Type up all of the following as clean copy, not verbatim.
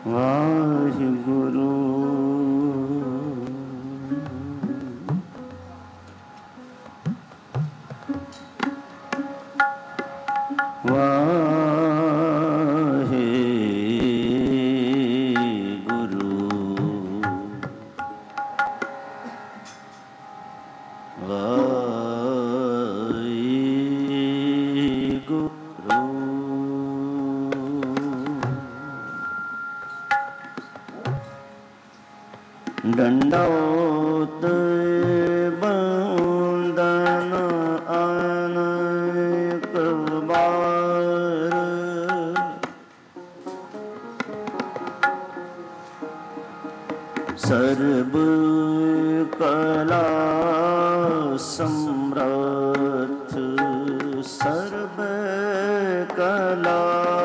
वाहिगुरु दंडोत बंदन अनेक बार, सर्व कला समर्थ, सर्व कला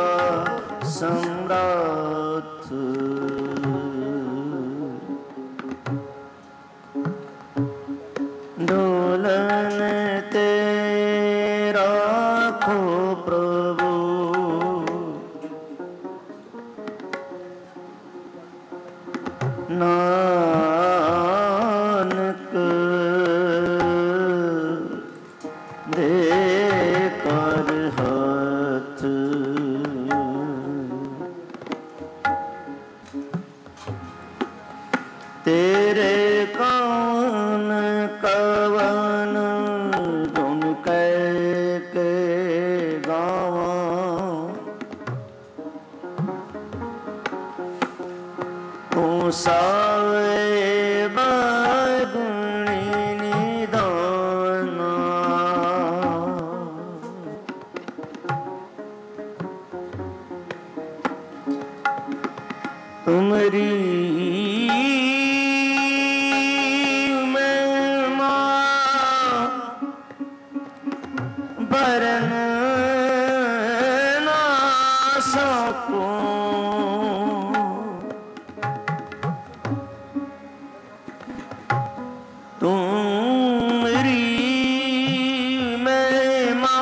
समर्थ, डोलन तेरा खो प्रभु, नानक दे कर हाथ, तेरे कौन कवन धुन कह के गावा, तू सावे बागुनी निदाना, तुमरी बरन ना सकूं, तुमरी महिमा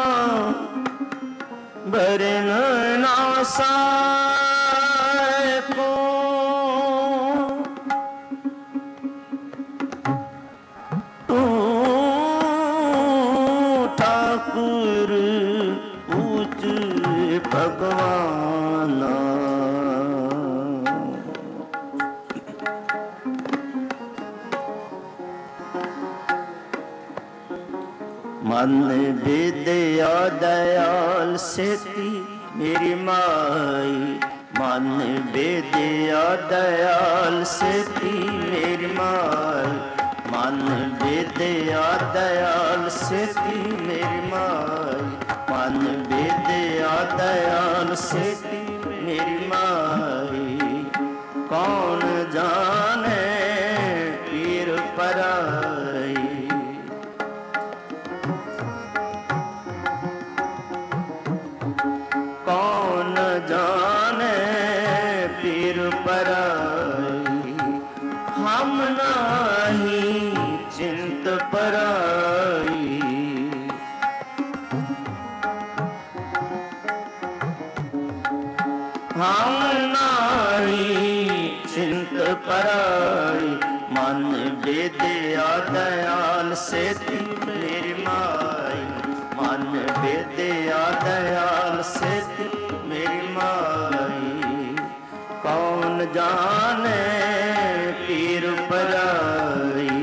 बरन ना सकूं, ठाकुर पूज भगवाना, मन विद्या दयाल सेती मेरी माई, मन विद्या दयाल सेती मेरी माई, मन विद्या दयाल सेती मेरी माई, मन विद्या दयाल सेती मेरी माई, कौन जाने पीर पराई, कौन जाने पीर पराई, हम नाही चिंत पराई, हम नाही चिंत पराई, मन विद्या दयाल सेती मेरी माई, मन विद्या दयाल सेती मेरी माई, कौन जाने पीर पराई,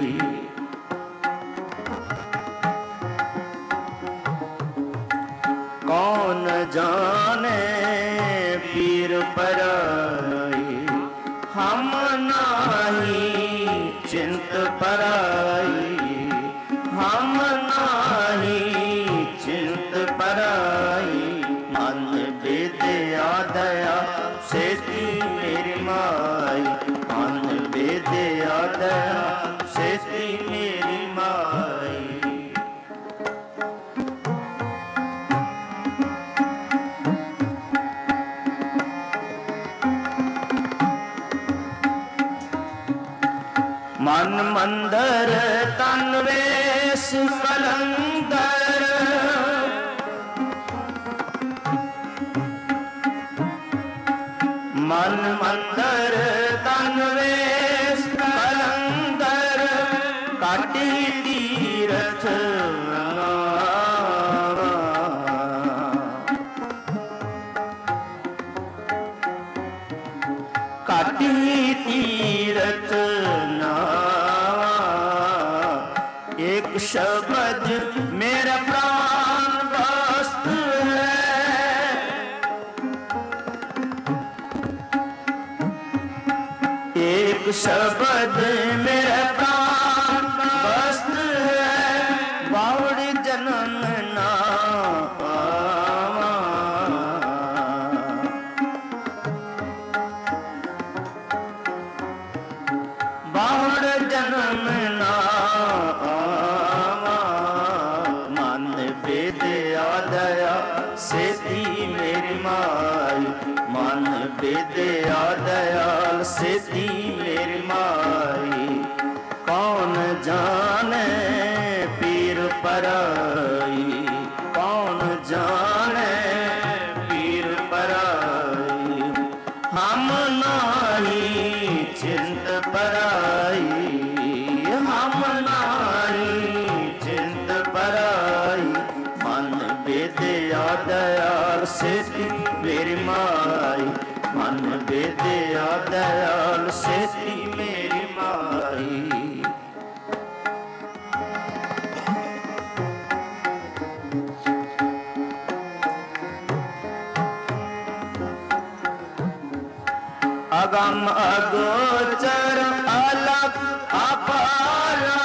कौन जाने पीर पराई, हम नाही चिंत पराई, हम नाही चिंत पराई, मन विद्या दया सेती मेरी माई, मन विद्या दया सेती मेरी माई, मन मंदर तन वेश कलंदर, मन मंदर तन वेश कलंदर काटी तीरथ काटी तीरथ नावा। एक शब्द मेरा प्राण वस्तु है, एक शब्द मेरा प्राण वस्तु है, बावड़ी जन्म ना पावा। बावड़ जन्म ना आवा। मन विद्या दया सेती मेरी माई, मन विद्या दयाल सेती मेरी माई। कौन जाने पीर पराई, कौन जाने पीर पराई। हम नाही चिंत पराई, हम नाही चिंत पराई। मन विद्या दयाल सेती मेरी माई, मन विद्या दयाल सेती मेरी माई। अगम अगोचर अलग अपारा,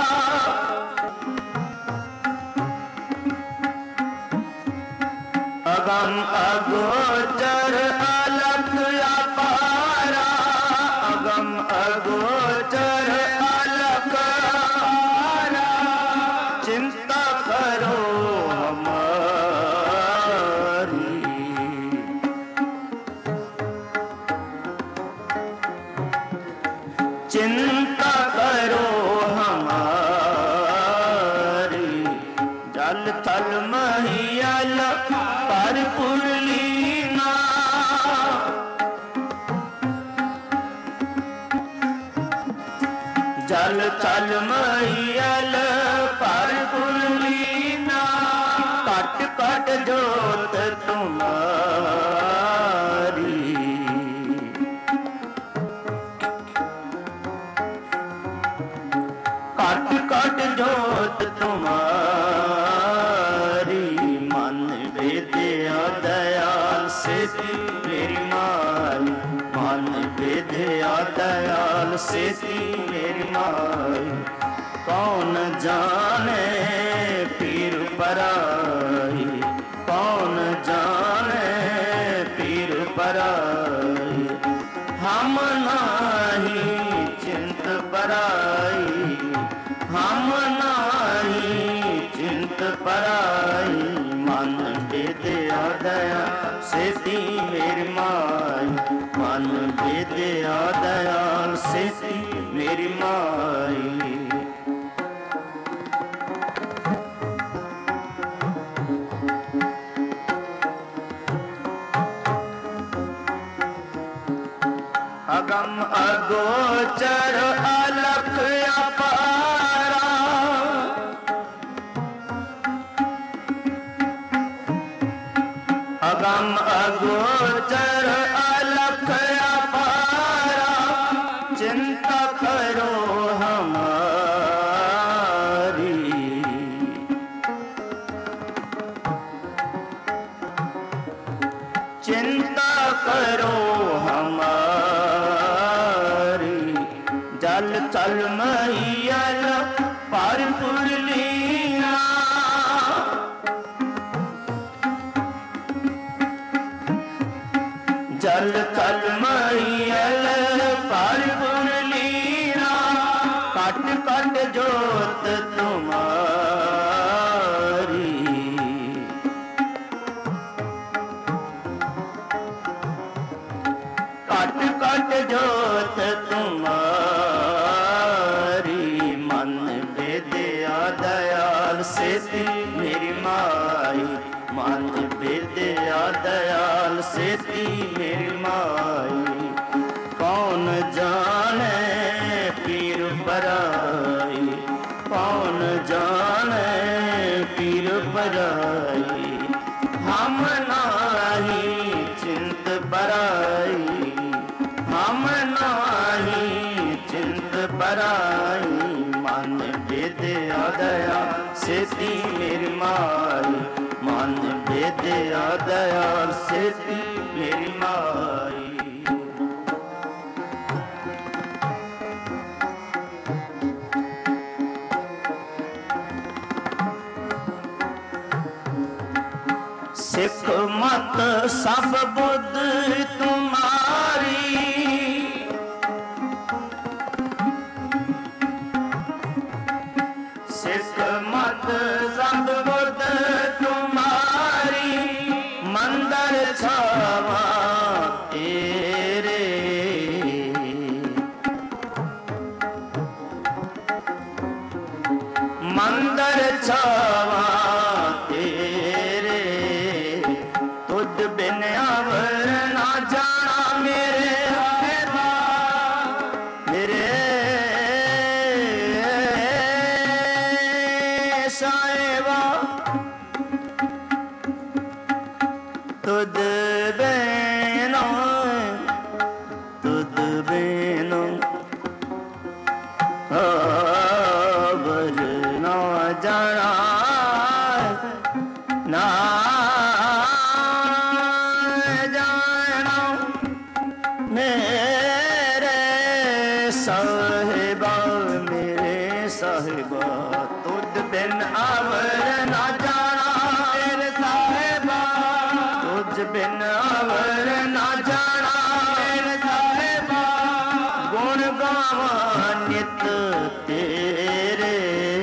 अगम अगोचर अलग अपारा, अगम अगोचर अलग अपारा। चिंता करो चिंता करो हमारी। जल थल महियल पर पुरलीना, जल थल महियल पर पुरलीना। कट कट जोत तुम्हारी, कट कट जोत तुम्हारी। मन विद्या दयाल सेती मेरी माई, मन विद्या दयाल सेती मेरी माई। कौन जाने पीर पराई, कौन जाने पीर पराई। हम नाही चिंत पराई, हम नाही चिंत पराई। मन विद्या दया सेती मेरी माई, मन विद्या दयाल सेती मेरी माई। अगम अगोचर अलख अपारा, अगम अगोचर अलख अपारा। चिंता करो हमारी, चिंता करो हमारी। जल चल मैयल पर पुरलीना, जल थल मैयल पर पुरलीना। कट कट जोत तुम्हारी, कट कट जोत तुम्हारी। मन विद्या दयाल सेती मेरी माई, मन विद्या दयाल सेती मेरी माई। बेदिया दयाल सेती मेरी माई। सिख मत सब बुद्ध तुम्हारी, सिख मत सब बुद्ध तुम्हारी, मंदिर छावा तेरे, मंदिर छावा बिन अवर ना जाना मेरे साहिबा, मेरे साहिबा, तुद बिना अवर ना जाना ना साहिबा, तुद बिन अवर ना जाना मेरे साहिबा, तुझ बिन अवर ना जाना मेरे साहिबा, गुण गावा नित तेरे,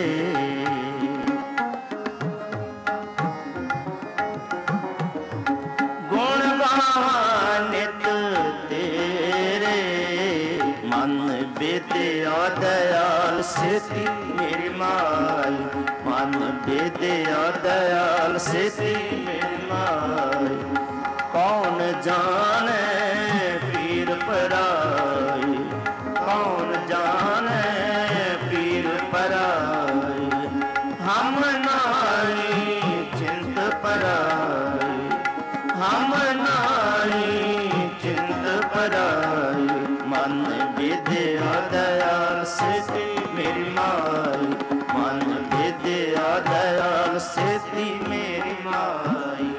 गुण गावा नित तेरे, मन बेदिया दयाल सेती मेरी माई, मन बेदिया दयाल सेती मेरी माई, कौन जाने पीर पराई, कौन जाने पीर पराई, हम नाई चिंत पराई, हम नाई चिंत पराई, मन बेदिया दयाल सेती मेरी माई, मन बेदिया दयाल सेती मेरी माई।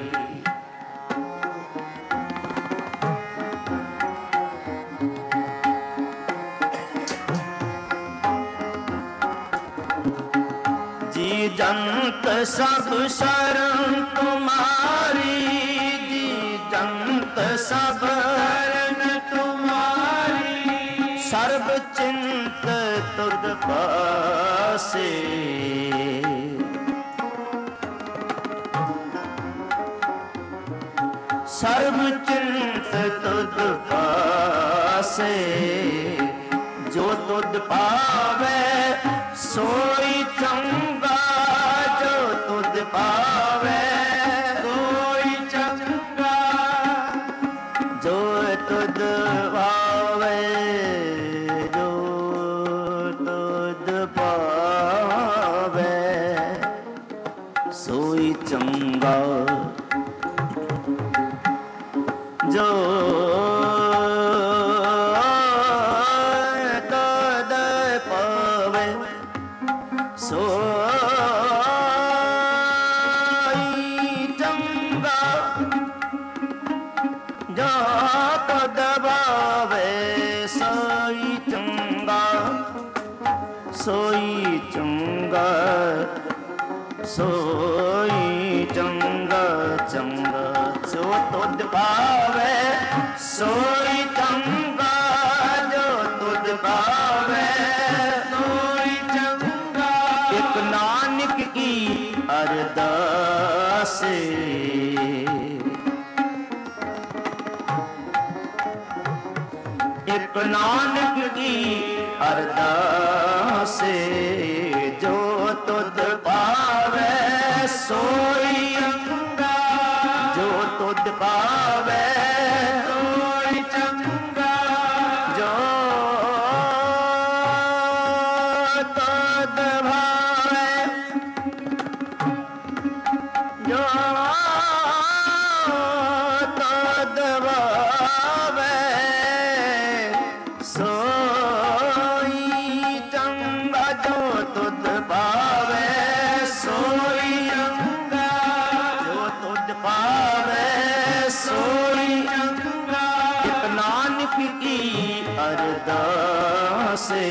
जी जंत सब शरण तुम्हारी, जी जंत सब शरण तुम्हारी, सर्ब चिंत तुद पासे, सर्ब चिंत तुद पासे, जो तुद पावे सोई चंगा, जो तुद पावे सोई चंगा, जो तुद पावे सोई चंगा, जो तद पावे सोई चंगा, जो तद पावे सोई चंगा, सोई चंगा, सोई चंगा चंगा, जो तुद पावे सोई चंगा, जो तुद पावे सोई चंगा, एक नानक की अरदास, एक नानक की अरदास, जो तुद पावे सोई चंगा, जो तुद पावे सोई चंगा, जो तुद भावे, जो तुद भावे सोई चंगा, जो तुद पावे सोई चंगा, जो तुद पावे से।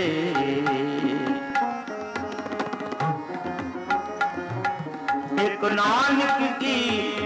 एक नानक की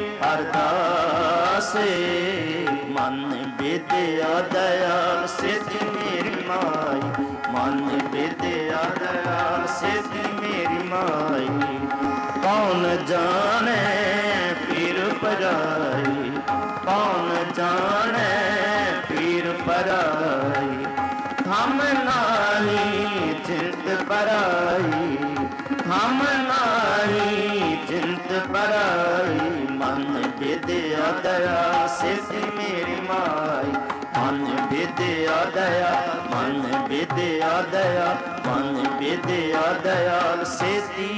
अरदास मन विद्या दयाल सिद्ध मेरी माई, मन विद्या दयाल सिद्ध मेरी माई। कौन जाने पीर पराई, कौन जाने पीर पराई। हम नाही चिंत पराई, हम नाही चिंत पराई। मन विद्या दया सिद्ध मेरी माई, मन विद्या दया, मन विद्या दया, मन विद्या दयाल सिद्धि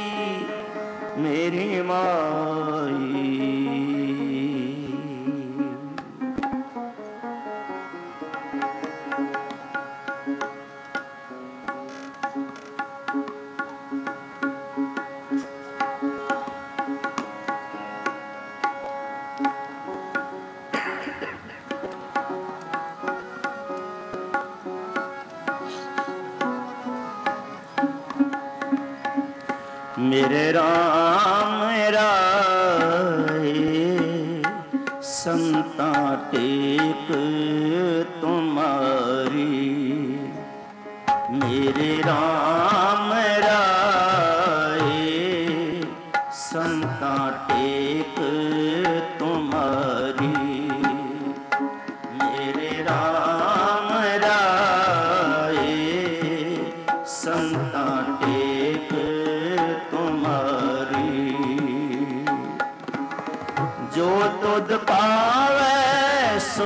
मेरी माई। मेरे राम राय संता टेक तुम्हारी। मेरे राम राय संता टेक तुम्हारी। मेरे राम राय संता टेक तुम्हारी। जो तुध पावे सो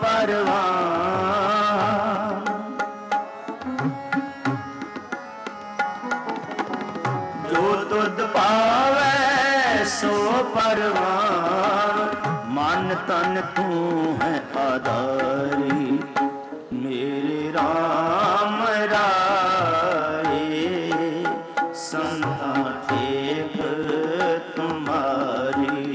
परवान, जो तुध पावे सो परवान। मन तन तू है आधारी। मेरे राम राय संता टेक तुम्हारी।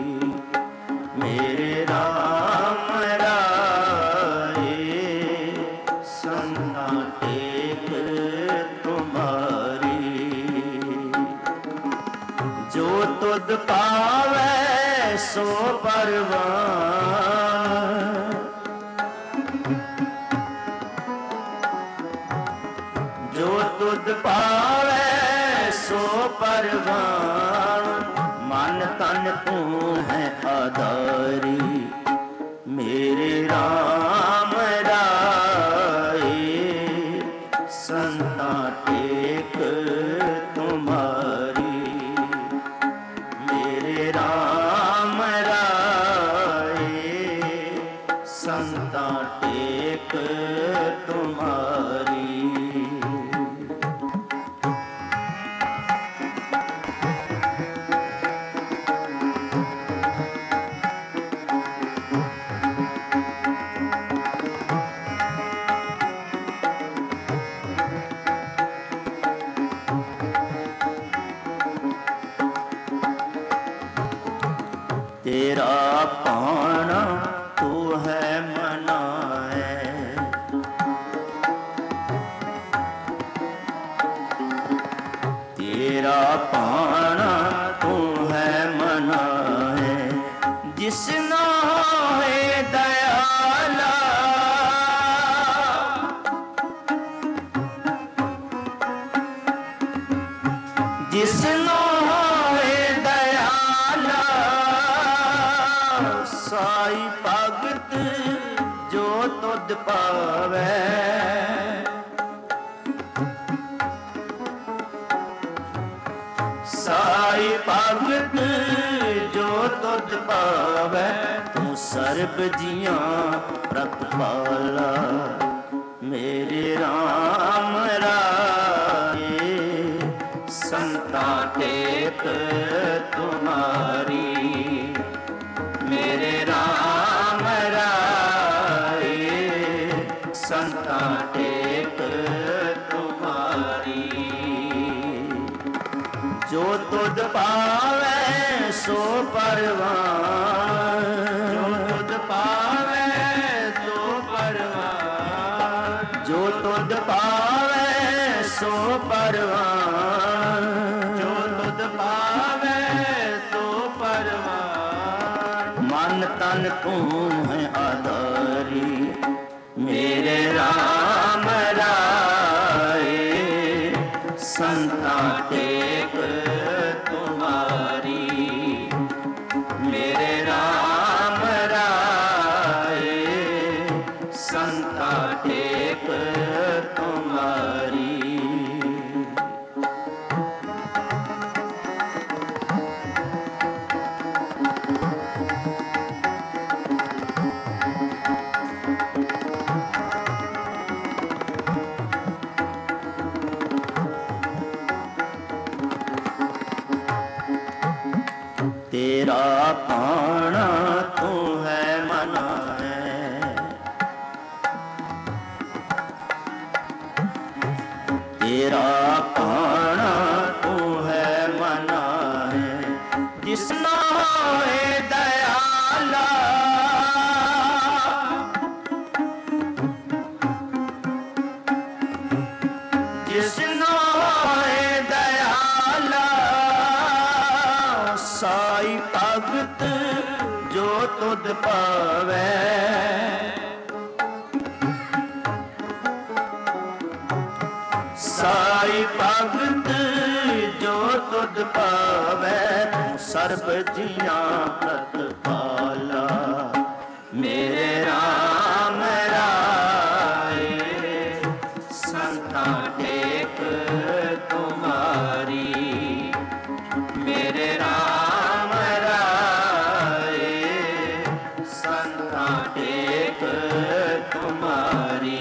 मेरे राम राय संता टेक तुम्हारी। जो तुध पावे सो परवान, जो तुध पावे सो परवान। मन तन तू है आधारी। मेरे राम राय संता टेक तुम्हारी। मेरे राम राय संता टेक तुम्हारी। तेरा पाना तू है मनाए, तेरा पाना तू है मनाए। जिसना है दयाला, जिसना है दयाला। साई भगत जो तुध पावे, साई भगत जो तुध पावे। तू सर्ब जियां प्रतिपाला। मेरे राम राय संता टेक तुम्हारी। मेरे राम राय संता टेक तुम्हारी। जो तुध पावे सो परवान, जो तुध पावे सो परवान। जो तुध सो परवान, जो तुध पावे सो परवान। मन तन तू है आधारी मेरे राम राय, संता टेक तुम्हारी मेरे राम राय, संता टेक तुम्हारी। तेरा पाना तू है मना है, तेरा पाना तू है मना है। जिसना है दयाला जिसना है दयाला, साई भगत जो तुध पावे। साई भगत जो तुध पावे, सर्ब जिया प्रतिपाला मेरे राम राय, संता टेक तुम्हारी मेरे राम राय, संता टेक तुम्हारी।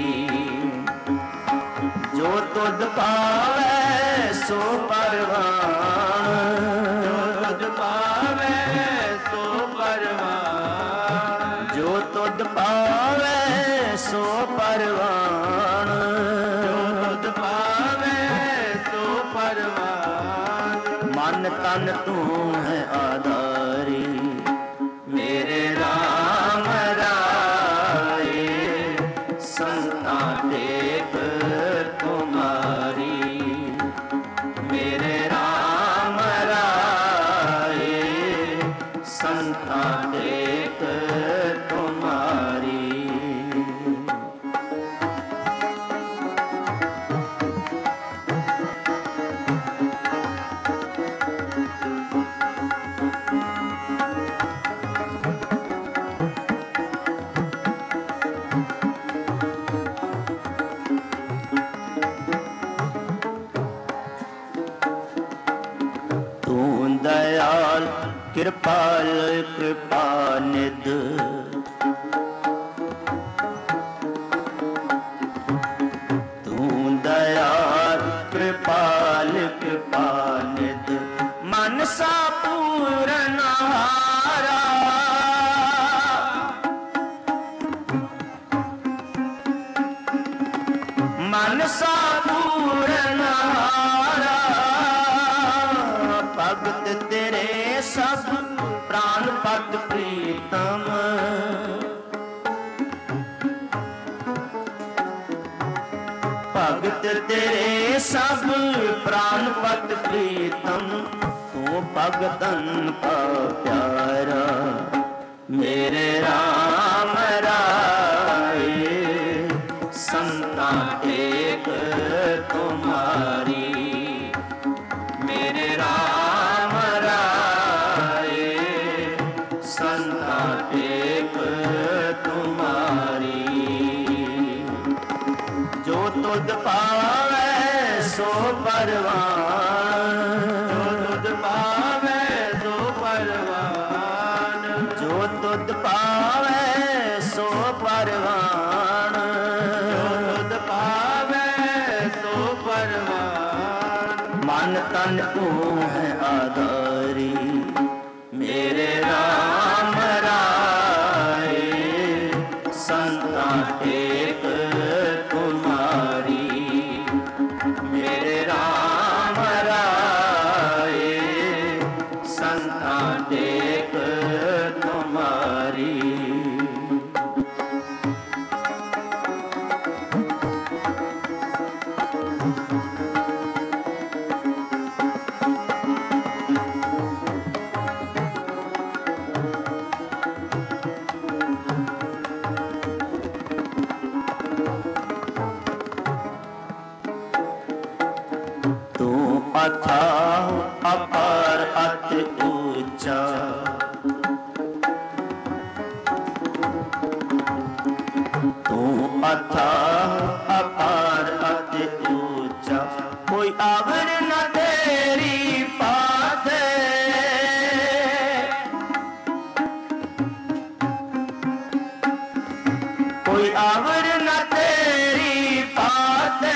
जो तुध पावे सो परवान, जो तुध पावे सो परवान, जो तुध पावे सो परवान, जो तुध पावे सो परवान। मन तन तू है आधारी मेरे राम राय, संता टेक तुम्हारी मेरे राम राय, संता टेक तुम्हारी। दयाल कृपाल कृपा निध, तू दयाल कृपाल कृपा निध। मनसा पूरन हारा मनसा पूरन हारा, भगत तेरे सब प्राण पद प्रीतम। भगत तेरे सब प्राण पद प्रीतम, तू भगतन का प्यारा मेरे राम राय, संता टेक तुम्हारी मेरे राम राय, संता टेक तुम्हारी। जो तुध पावे सो परवान, जो तुध पावे सो परवान, जो तुध पावे सो परवान, जो तुध पावे सो परवान। मन तन तू है आधारी मेरे राम राय, संता टेक तुम्हारी मेरे राम राय, संता टेक तुम्हारी। अथाह अपार अति ऊंचा। तू अथाह अपार अति ऊंचा, कोई आवर न तेरी पाते। कोई आवर न तेरी पाते,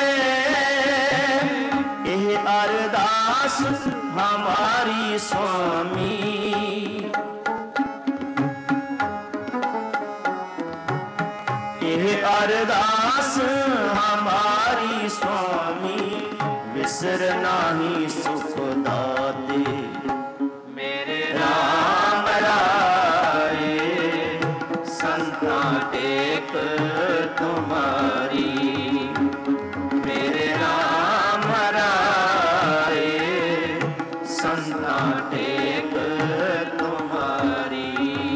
यह अरदास हमारी स्वामी। यह अरदास हमारी स्वामी, विसर नाही सुख दाते मेरे राम राये। संता टेक तुम्हारी मेरे राम राये। संता टेक तुम्हारी,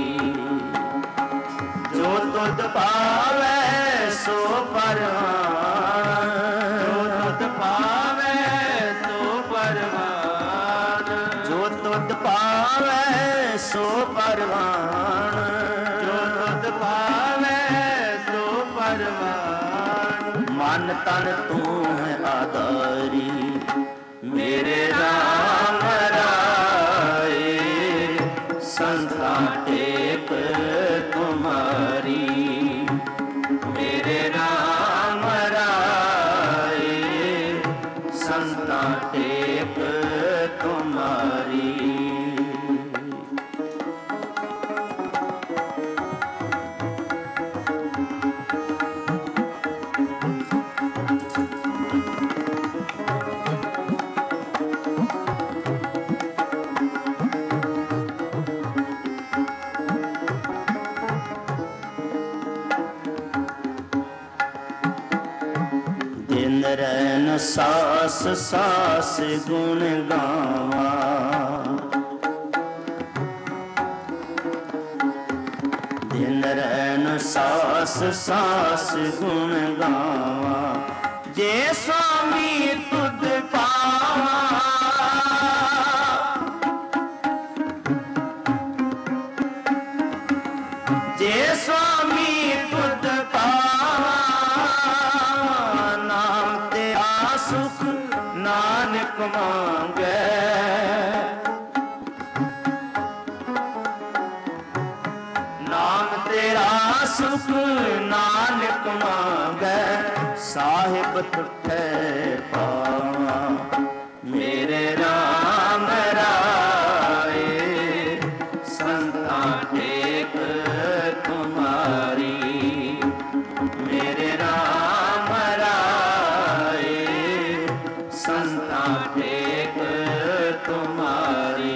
जो तुध पावे सो परवान। जो तुध पावे सो परवान। जो तुध पावे सो परवान। जो तुध पावे सो परवान। मन तन तू है आधारी मेरे राम राये। संता टेक तुम्हारी मेरे राम राये। संता टेक तुम्हारी। दिन रैन सास सास गुण गावा। दिन रैन सास सास गुण गावा। जे स्वामी तुध पावा। जे स्वामी तुध पावा। नाम तेरा सुख नानक मांगे। नाम तेरा सुख नानक मांगे। साहिब तुठे पावा मेरे राम राये। संता टेक तुम्हारी मेरे राम राये। संता टेक तुम्हारी,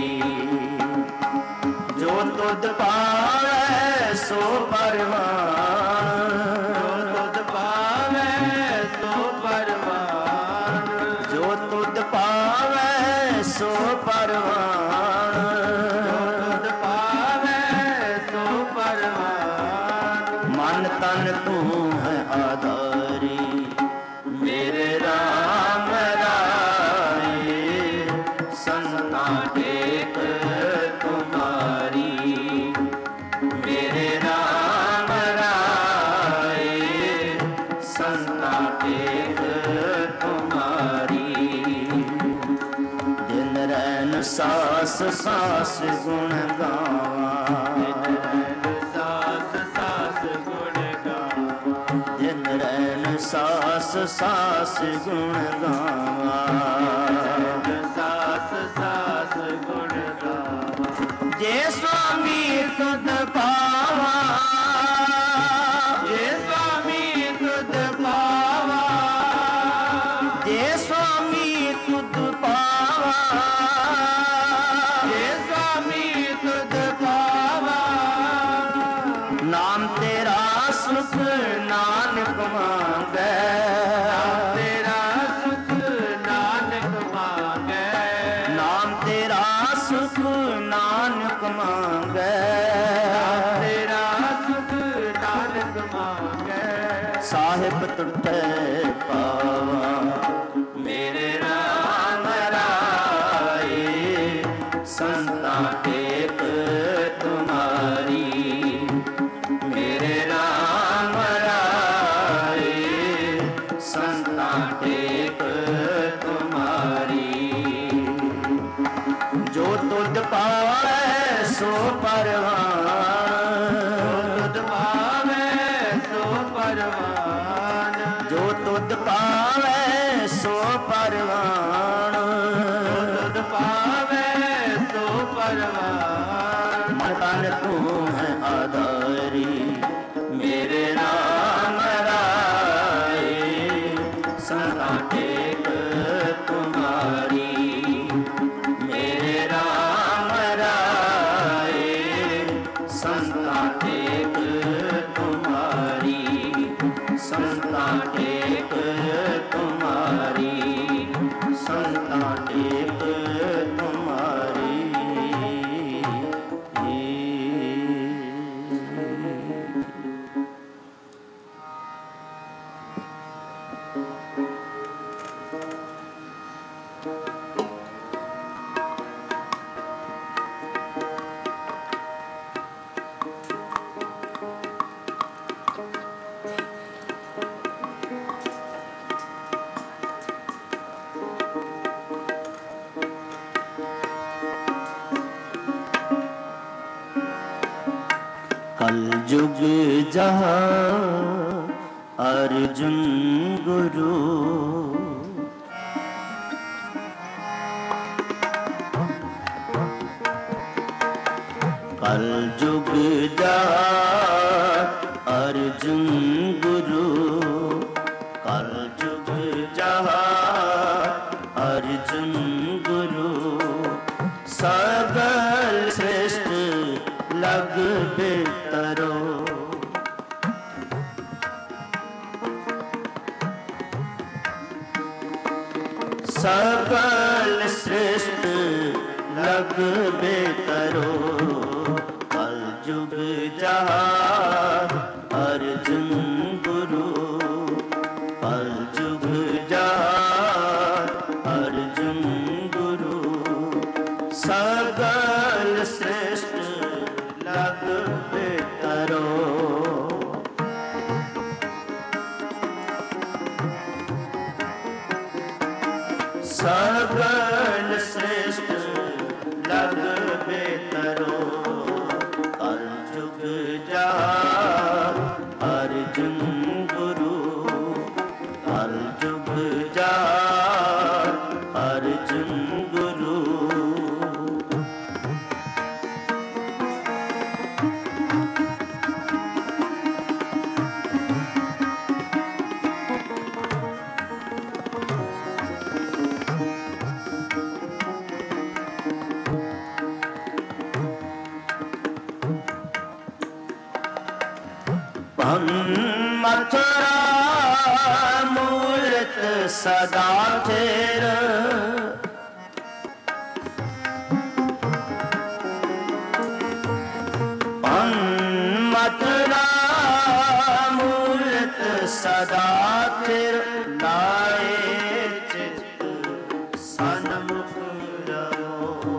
जो तुध पावे सो परवान। जो तुध पावे सो परवान। जो तुध पावे सो परवान। जो तुध पावे सो परवान। मन तन तू है आधारी मेरे राम राये। संता टेक तुम्हारी मेरे राम राये। संता टेक तुम्हारी। दिन रैन सास सास गुण गावा। दिन रैन सास सास गुण गावा। सास सास गुण गावा। जे स्वामी तुध पावा। जे स्वामी तुध पावा। जे स्वामी तुध पावा। जे स्वामी तुध पावा। नाम तेरा सुख नानक मांगे। नाम तेरा सुख नानक मांगे। नाम तेरा सुख नानक मांगे। नाम तेरा सुख नानक मांगे। साहिब तुठे पावा मेरे राम पावे सो परवान, तुध पावे सो परवान। मन तन तू है आधारी मेरे राम राय, संता टेक तुम्हारी मेरे राम राय, संता टेक तुम्हारी, संता टेक तुम्हारी, संता टेक तुम्हारी। कल जुग जहाँ अर्जुन गुरु, कल जुग जहाँ अर्जुन गुरु, कल जुग जहाँ अर्जुन गुरु, सकल श्रेष्ठ लग बेतरो, सकल श्रेष्ठ लग बेतरो, कल जुग जहाँ अर्जुन गुरु, कल जुग जहाँ अर्जुन गुरु, सकल श्रेष्ठ लग बेतरो, सकल श्रेष्ठ लग बेतरो, कल जुग जहाँ अर्जुन गुरु, कल जुग जहाँ अर्जुन गुरु। मथुरा मूर्त सदा थिर, मथुरा मूर्त सदा थिर, लाए चित सन्मुख रहो,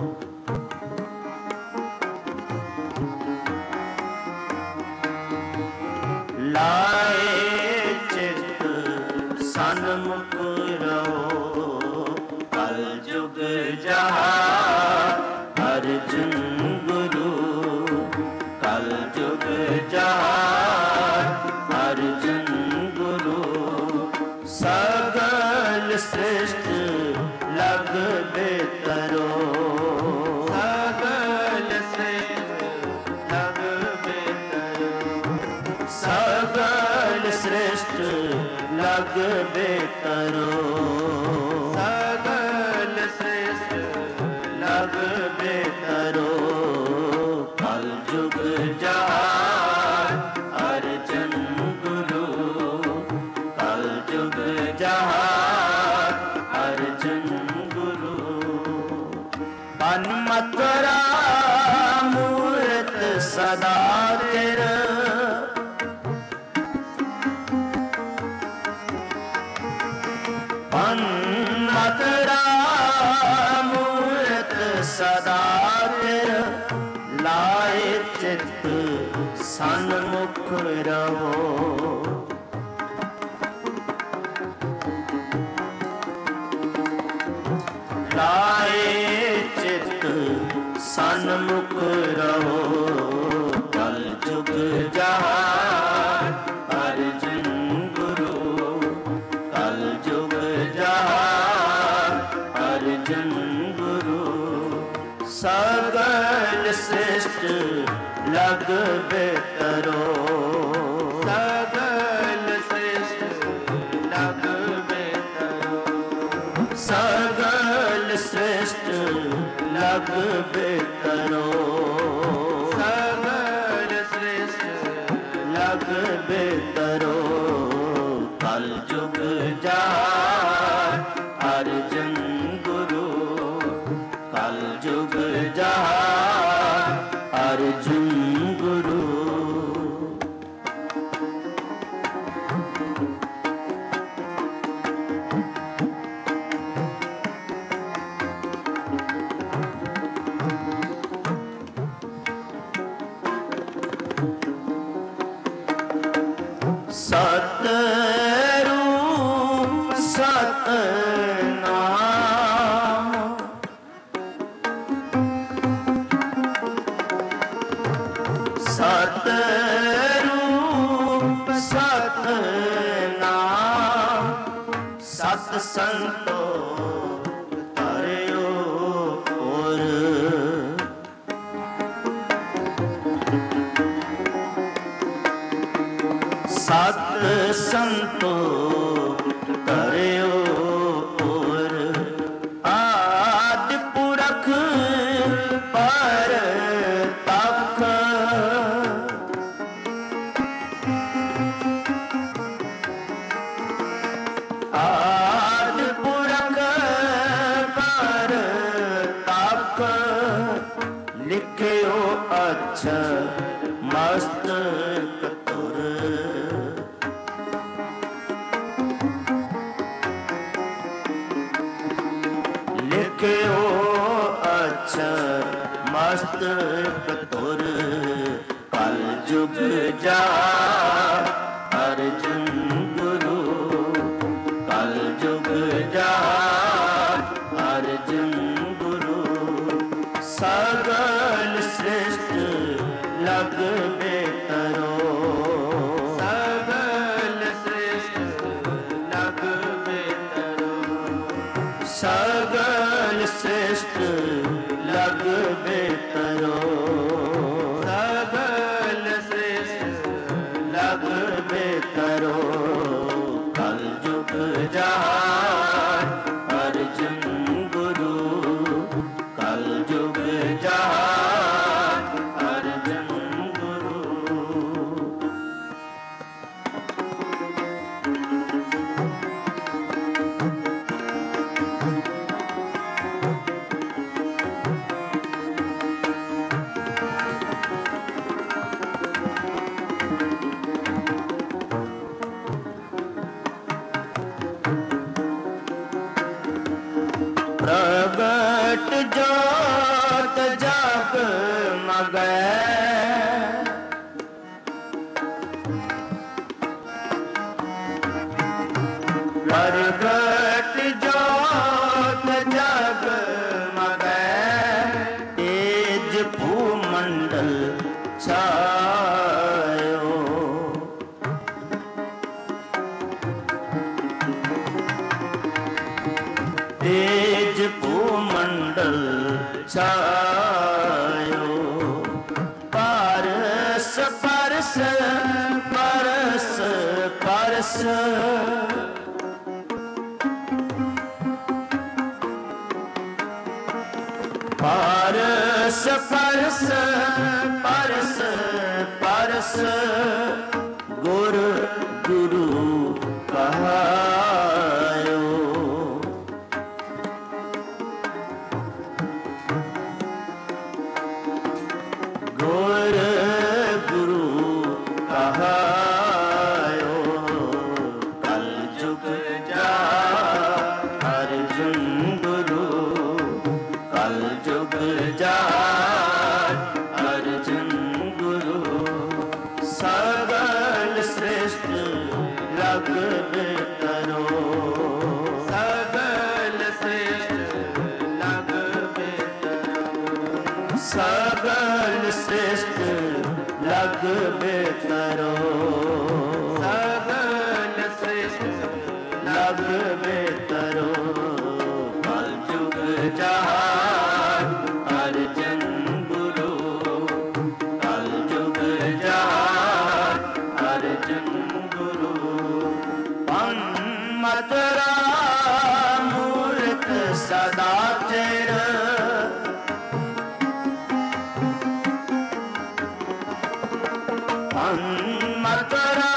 लाए चित सन्मुख रहो, कल जुग जहाँ अर्जुन गुरु, कल जुग जहाँ अर्जुन गुरु, सकल श्रेष्ठ लग बेतरो, सकल श्रेष्ठ लग बेतरो, सकल श्रेष्ठ लग बेतरो, सकल श्रेष्ठ लग बेतरो, कल जुग जहाँ अर्जुन गुरु, कल जुग जहाँ अर्जुन गुरु, बन मथुरा मूर्त सदा थिर, मथुरा मूर्त सदा थिर, लाए चित सन्मुख रहो, लाए चित सन्मुख रहो, कल जुग जहाँ अर्जुन गुरु, लग बेतरो सगल श्रेष्ठ लग बेतरो सगल श्रेष्ठ लग बेतरो सगल श्रेष्ठ लग बेतरो कल जुग जाय अर्जुन गुरु कल जुग जाय अर्जुन गुरु सतरूप सतनाम सतरूप सतनाम सत संतो तरयो और सत संतो तरयो और आदि पुरख पर तख आदि पुरख पर तख लिखियो अक्षर मस्तक तुर लिखियो अक्षर मस्तक तुर कल जुग जा अर्जुन गुरु कल जुग जा अर्जुन गुरु सगल श्रेष्ठ लग बेतरो सगल श्रेष्ठ लग बेतरो सगल श्रेष्ठ लग बेतरो सगल श्रेष्ठ लग बेतरो कल जुग जाय अर्जुन गुरु कल जुग जाय अर्जुन गुरु प्रगट जोत जग मगै प्रगट जोत जग मगै तेज भूमंडल छायो तेज भूमंडल छायो पारस परस परस परस पारस परस परस परस गुर गुरु कहायो गुर गुरु कहायो कल जुग जा अर्जुन गुरु कल जुग जा अर्जुन गुरु सगल श्रेष्ठ लग बेतरो सगल श्रेष्ठ लग बेतरो सगल श्रेष्ठ लग बेतरो सगल श्रेष्ठ लग बेतरो कल जुग जहान अर्जुन गुरु कल जुग सदा चिर मथुरा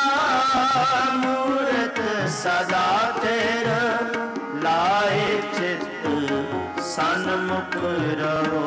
मूरत सदा चिर लाए चित सन्मुख रहो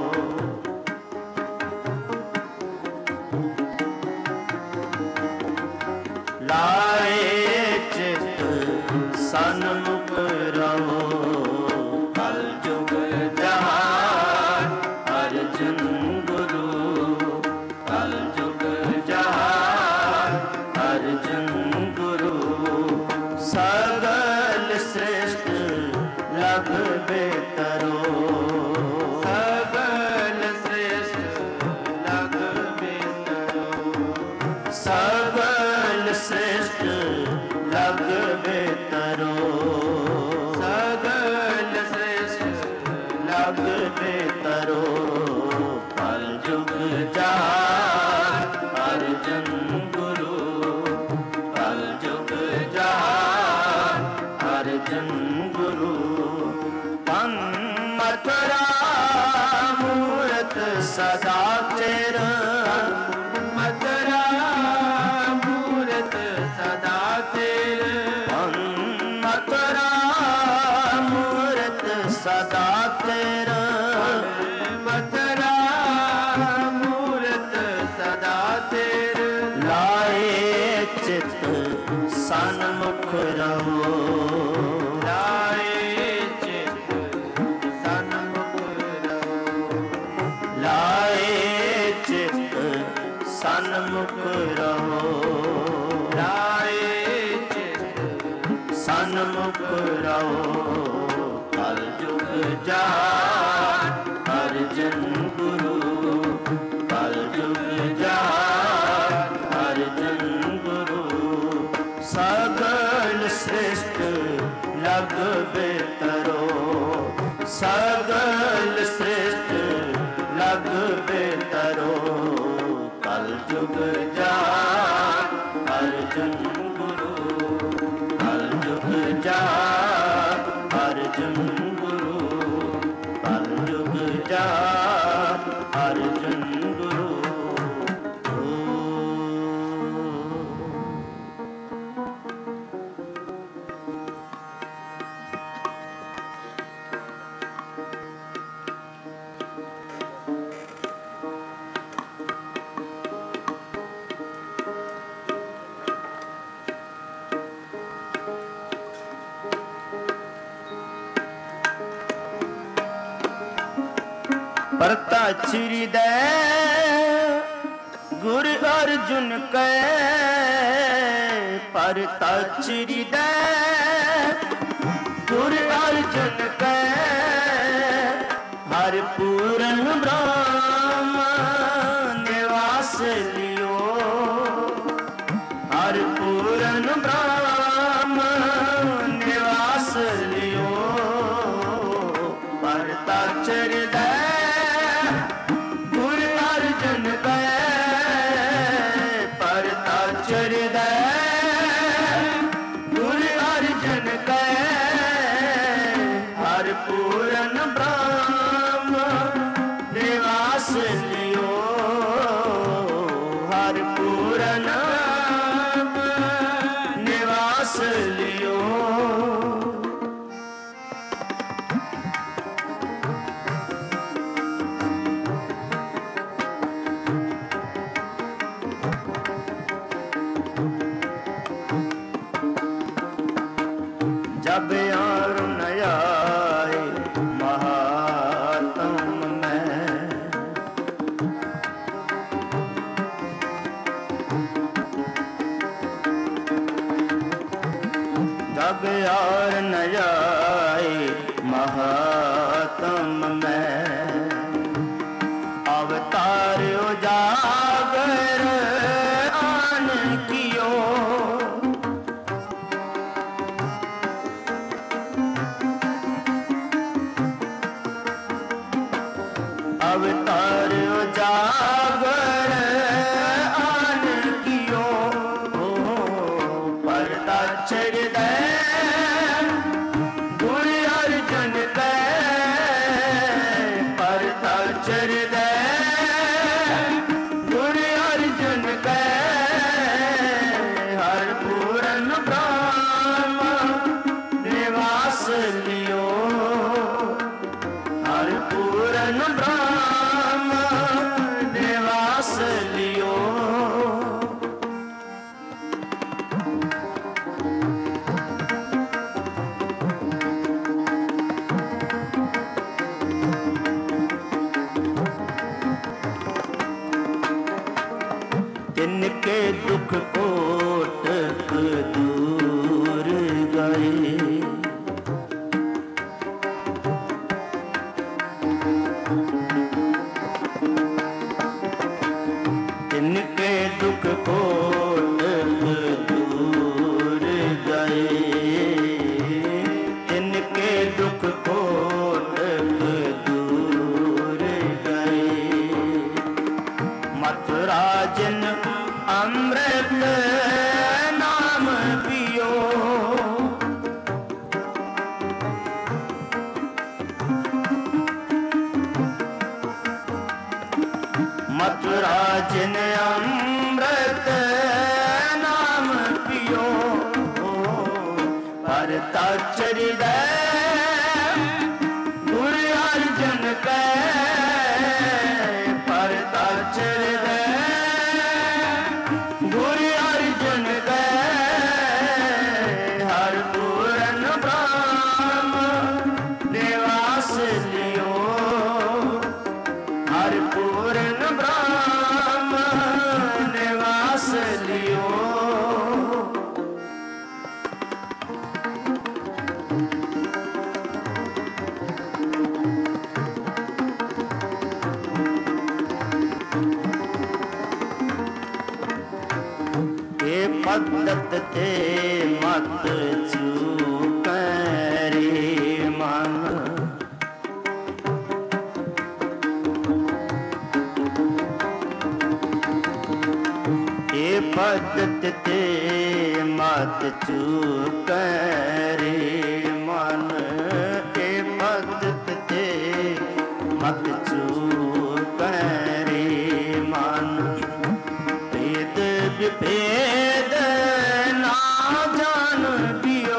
लाए चित सन्मुख रहो कल जुग जहान अर्जुन गुरु कल जुग जहान अर्जुन गुरु सगल श्रेष्ठ लग बेतरो सगल श्रेष्ठ लग बेतरो सगल श्रेष्ठ लग बेतरो सगल श्रेष्ठ लग बेतरो कल जुग जहान अर्जुन गुरु कल जुग जहान अर्जुन गुरु मथुरा मूरत सदा चिर मथुरा मूरत सदा चिर मथुरा मूरत सदा चिर मथुरा मूरत सदा चिर लाए चित सन्मुख रहो लाए चित सन्मुख रहो लाए चित सन्मुख रहो लाए चित सन्मुख रहो कल जुग जहान अर्जुन गुरु कल जुग जहान अर्जुन गुरु सगल श्रेष्ठ लग बेतरो सगल श्रेष्ठ लग बेतरो कल जुग जहान अर्जुन गुरु कल जुग जहान अर्जुन गुरु कल जुग जहान अर्जुन गुरु परता श्री दे गुरु अर्जुन कै परता श्री दे गुरु अर्जुन कै हर पूरन ब्रह्म निवास लियो हर पूरन ब्रह्म निवास लियो परता श्री दे पूरन ब्रह्म निवास लियो हर पूरन निवास लियो जब यार नया जब यार न जाए महात्म में अवतार उजागर आन कियो अवतार उजागर आन कियो पर्दा चढ़ दे गुरु अर्जुन दे तिनके दुख कोटक दूर गए। तिनके दुख कोटक दूर गए। तिनके दुख कोटक दूर गए। मथुरा जिन अमृत नाम पियो। मथुरा जिन अमृत नाम पियो। परता चरिदे गुरु अर्जन कै। परता चरिदे गुरु अर्जन कै। हर पूरन ब्रह्म निवास लियो। हर पूरन ब्रह्म निवास लियो। ये पद्धत ते मत चूक रे मन। ये पद्धत ते मत चूक रे मन। ये पद्धत ते मत चूक रे मन। भेद विभेद ना जान पियो।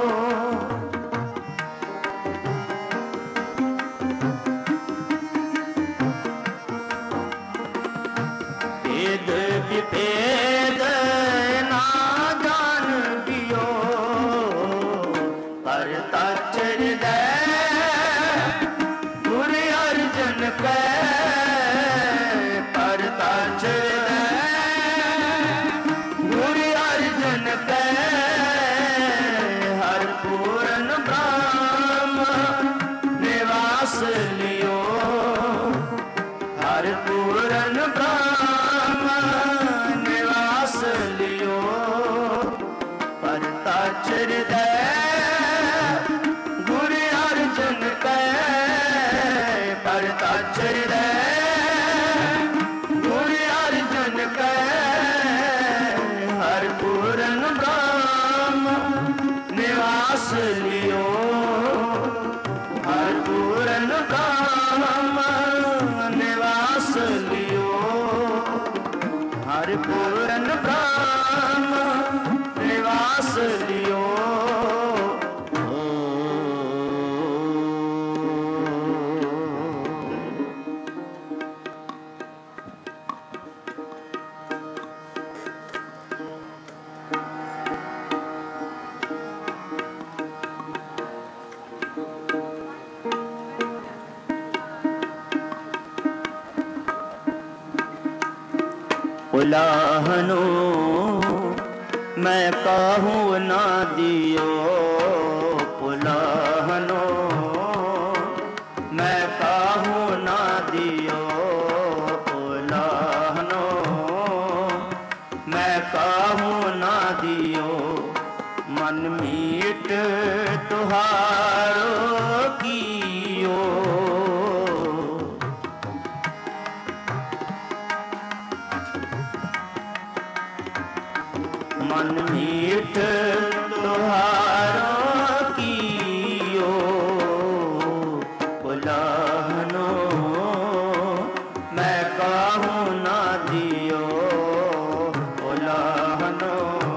भेद विभेद ना जान पियो। परता चरिदे गुरु अर्जन कै। परता चरिदे गुरु अर्जन कै। हर पूरन ब्रह्म निवास लियो। हर पूरन ब्रह्म निवास लियो। परता चरिदे गुरु अर्जन कै। परता चरिदे गुरु अर्जन कै। हर पूरन ब्रह्म निवास लियो। हर पूरन ब्रह्म निवास लियो। हर पूरन ब्रह्म निवास लियो। उलाहनो मैं कहूँ ना दियो। पुलाहनो मैं कहूँ ना दियो। पुलाहनो मैं कहूँ ना दियो। मन मीट तुहारो कियो। मन मीठ तुहारो कियो। पुलाहनो मैं कहूँ ना दियो। पुलाहनो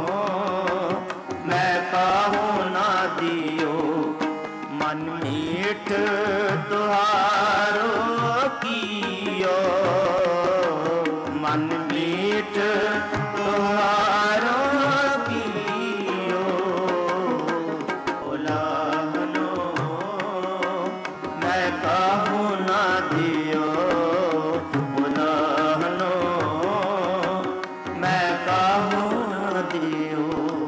मैं कहूँ ना दियो। मन मीठ तुहारो कियो। मन मीठ तुहारो कियो। पुलाहनो मैं कहूँ ना दियो। पुलाहनो मैं दियो।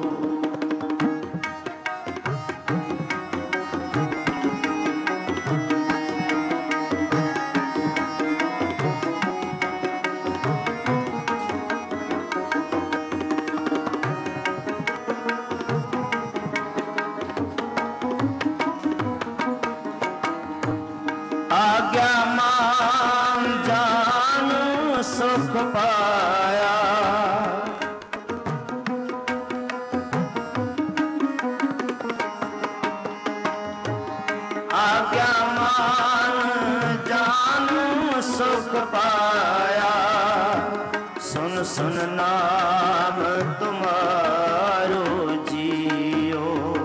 आज्ञा मान जान सुख पाया, आज्ञा मान जान सुख पाया। सुन सुन नाम तुम्हारो जियो।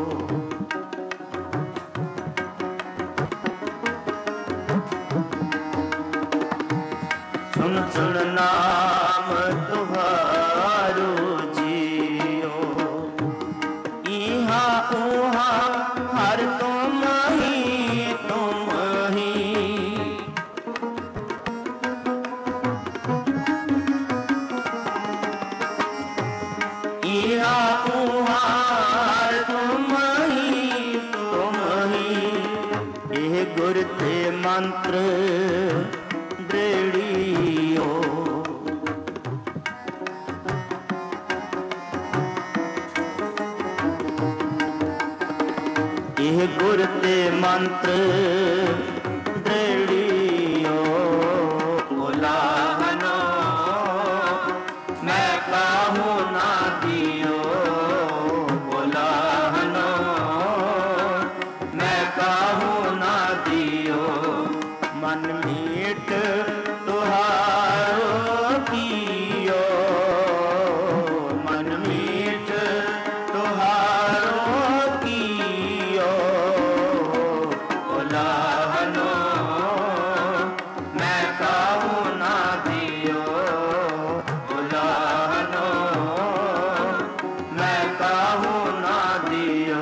सुन सुन नाम तुम्हारो जियो। इहा उहा हर तुम ही तुम ही। इहा उहा हर तुम ही तुम ही। ये गुर ते मंत्र ब्रेड़ियो। ये गुर ते मंत्र ब्रेड़ियो। उलाहनो मैं काहू ना दियो। उलाहनो मैं काहू ना दियो। मन मीठ तुहारो कियो। मन मीठ तुहारो कियो। उलाहनो मैं काहू ना दियो। उलाहनो मैं काहू ना दियो।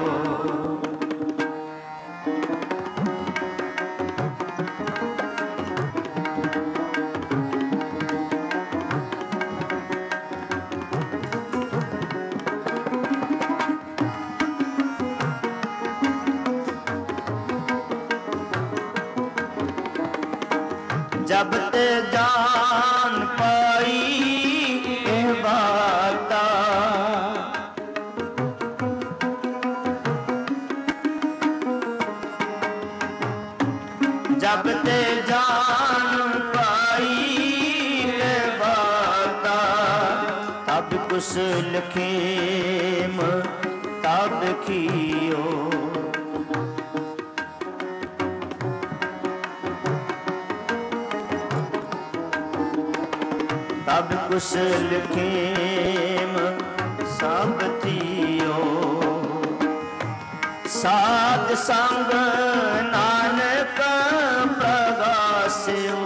जब ते जान पाई एह बाता। जब ते जान पाई एह बाता। तब कुछ लिखेम तब खियो। तब कुशल खेम सब थियो। साध संग नानक प्रगास्यो।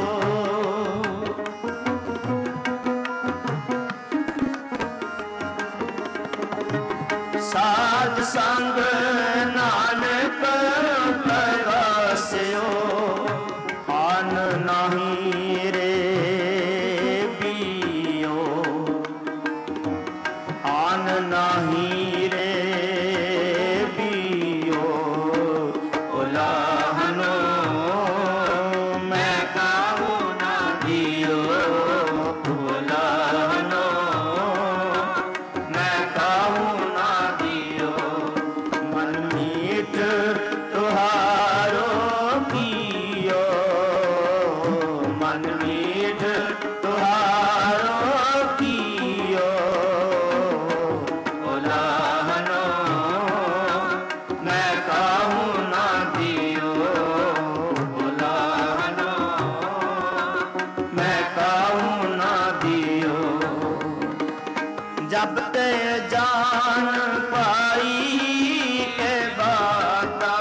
साध संग नानक प्रगास्यो। आन नहीं रे आन नाही रे बियो। उलाहनो मैं काहू ना दियो। उलाहनो मैं काहू ना दियो। मन मीठ तुहारो कियो। मन मीठ तुहारो कियो। उलाहनो मैं काहू ना दियो। उलाहनो मैं काहू ना दियो। जब ते जान पाई के बाता।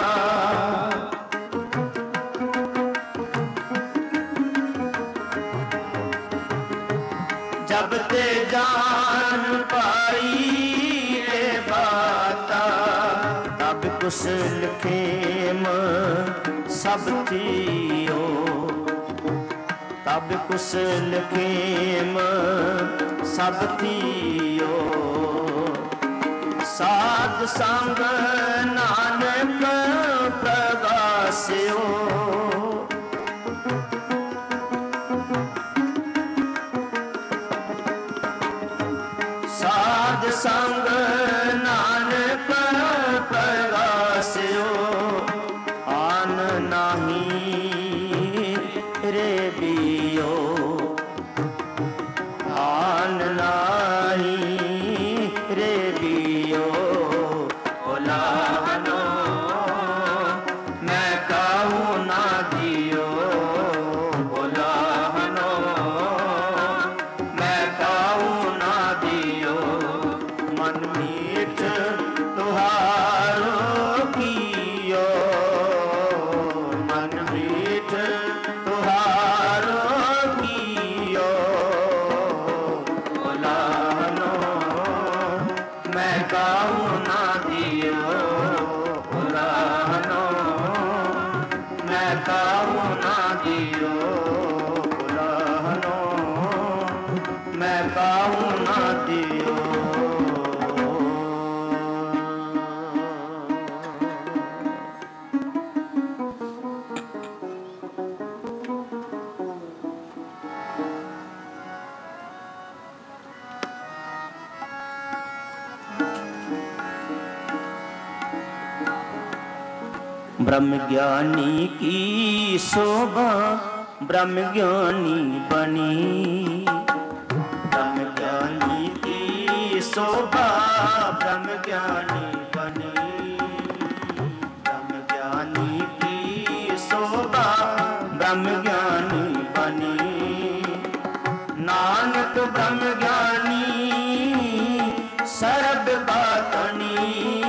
जब ते जान पाई रे बाता। तब कुशल खेम सब थियो। तब कुशल खेम सब थियो। साध संग नानक प्रगास्यो। साध संग नानक प्रगास्यो। आन नाही रे बियो, आन नाही रे बियो। ओलाहनो मैं कहूँ ना दियो, ओलाहनो मैं कहूँ ना दियो। मन मीठ तुहारो कियो, मन मीठ तुहारो कियो। ओलाहनो मैं कहूँ ना दियो, ओलाहनो मैं कहूँ ना दियो। ओलाहनो मैं कहूँ ना दियो। ब्रह्म ज्ञानी की शोभा ब्रह्म ज्ञानी बनी। ब्रह्म ज्ञानी की शोभा ब्रह्म ज्ञानी बनी। ब्रह्म ज्ञानी की शोभा ब्रह्म ज्ञानी बनी। नानक ब्रह्म ज्ञानी सर्व का धनी।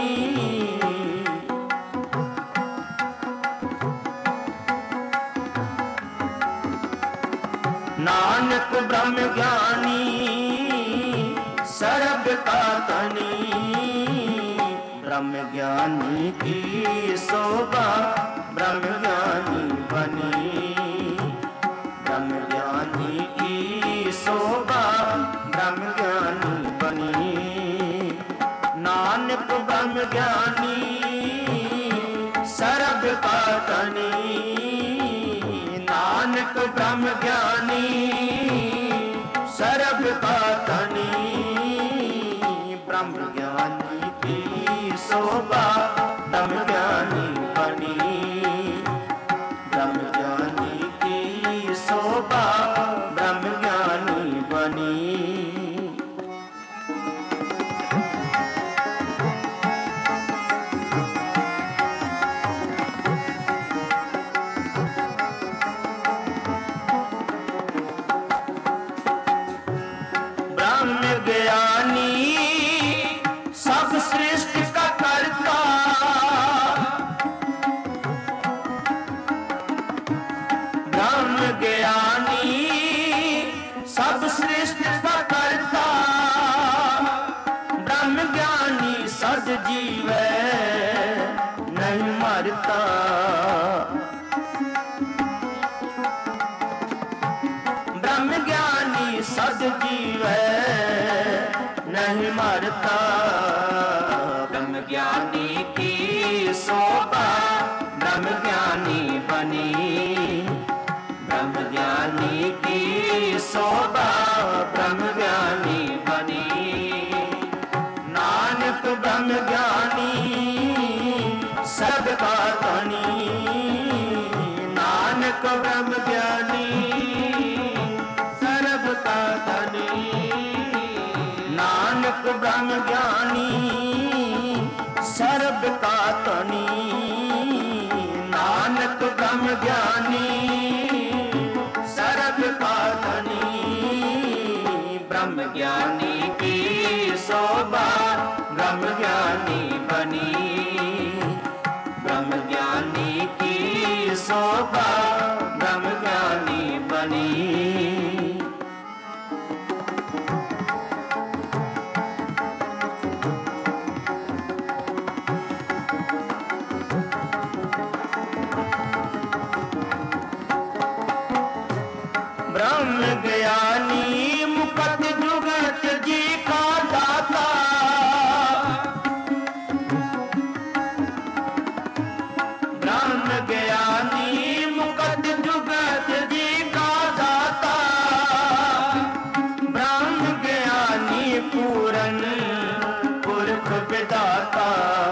नानक ब्रह्म ज्ञानी सर्व का धनी। ब्रह्म ज्ञानी की शोभा ब्रह्म ज्ञानी बनी। ब्रह्म ज्ञानी की शोभा ब्रह्म ज्ञानी बनी। नानक ब्रह्म ज्ञानी सर्व का धनी। नानक ब्रह्म ज्ञानी सर्व का धनी। ब्रह्म ज्ञानी की शोभा ब्रह्म ज्ञानी बनी। ब्रह्म ज्ञानी की शोभा ब्रह्म ज्ञानी बनी। ज्ञानी सब सृष्टि का कर्ता। ब्रह्म ज्ञानी सब सृष्टि का कर्ता। ब्रह्म ज्ञानी सद जीवै नहीं मरता। ब्रह्म ज्ञानी सद जीवै नहीं मरता। ब्रह्म ज्ञानी की शोभा ब्रह्म ज्ञानी बनी। ब्रह्म ज्ञानी की शोभा ब्रह्म ज्ञानी बनी। नानक ब्रह्म ज्ञानी सब का धनी। नानक ब्रह्म ज्ञानी सर्व का धनी। नानक ब्रह्म ज्ञानी सर्व का धनी। नानक ब्रह्म ज्ञानी सर्व का धनी। ब्रह्म ज्ञानी की शोभा ब्रह्म ज्ञानी बनी। ब्रह्म ज्ञानी की शोभा ब्रह्म ज्ञानी बनी। ब्रह्म ज्ञानी मुकत जुगत जी का दाता। विधाता।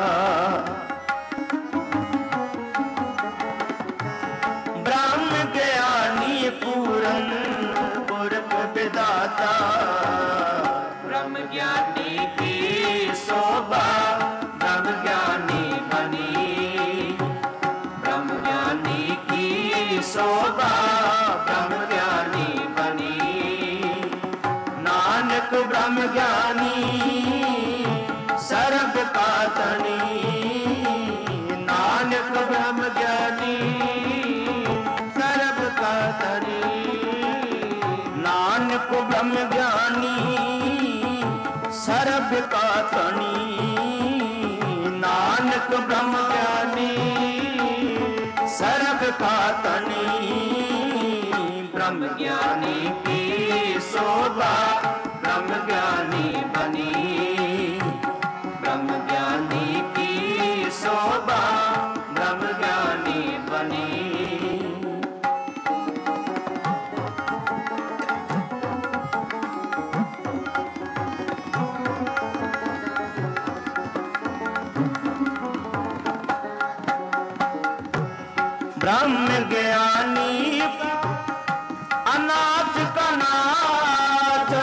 ब्रह्म ज्ञानी पूरन पुरख विधाता। ब्रह्म ज्ञानी की शोभा ब्रह्म ज्ञानी बनी। ब्रह्म ज्ञानी की शोभा ब्रह्म ज्ञानी बनी। नानक ब्रह्म ज्ञानी सर्व का धनी। नानक ब्रह्म ज्ञानी सर्व का धनी। नानक ब्रह्म ज्ञानी सर्व का धनी। नानक ब्रह्म ज्ञानी सर्व का धनी। ब्रह्म ज्ञानी की शोभा ब्रह्म ज्ञानी बनी। ब्रह्म ज्ञानी की शोभा ब्रह्म ज्ञानी बनी। ब्रह्म ज्ञानी अनाथ का नाथ।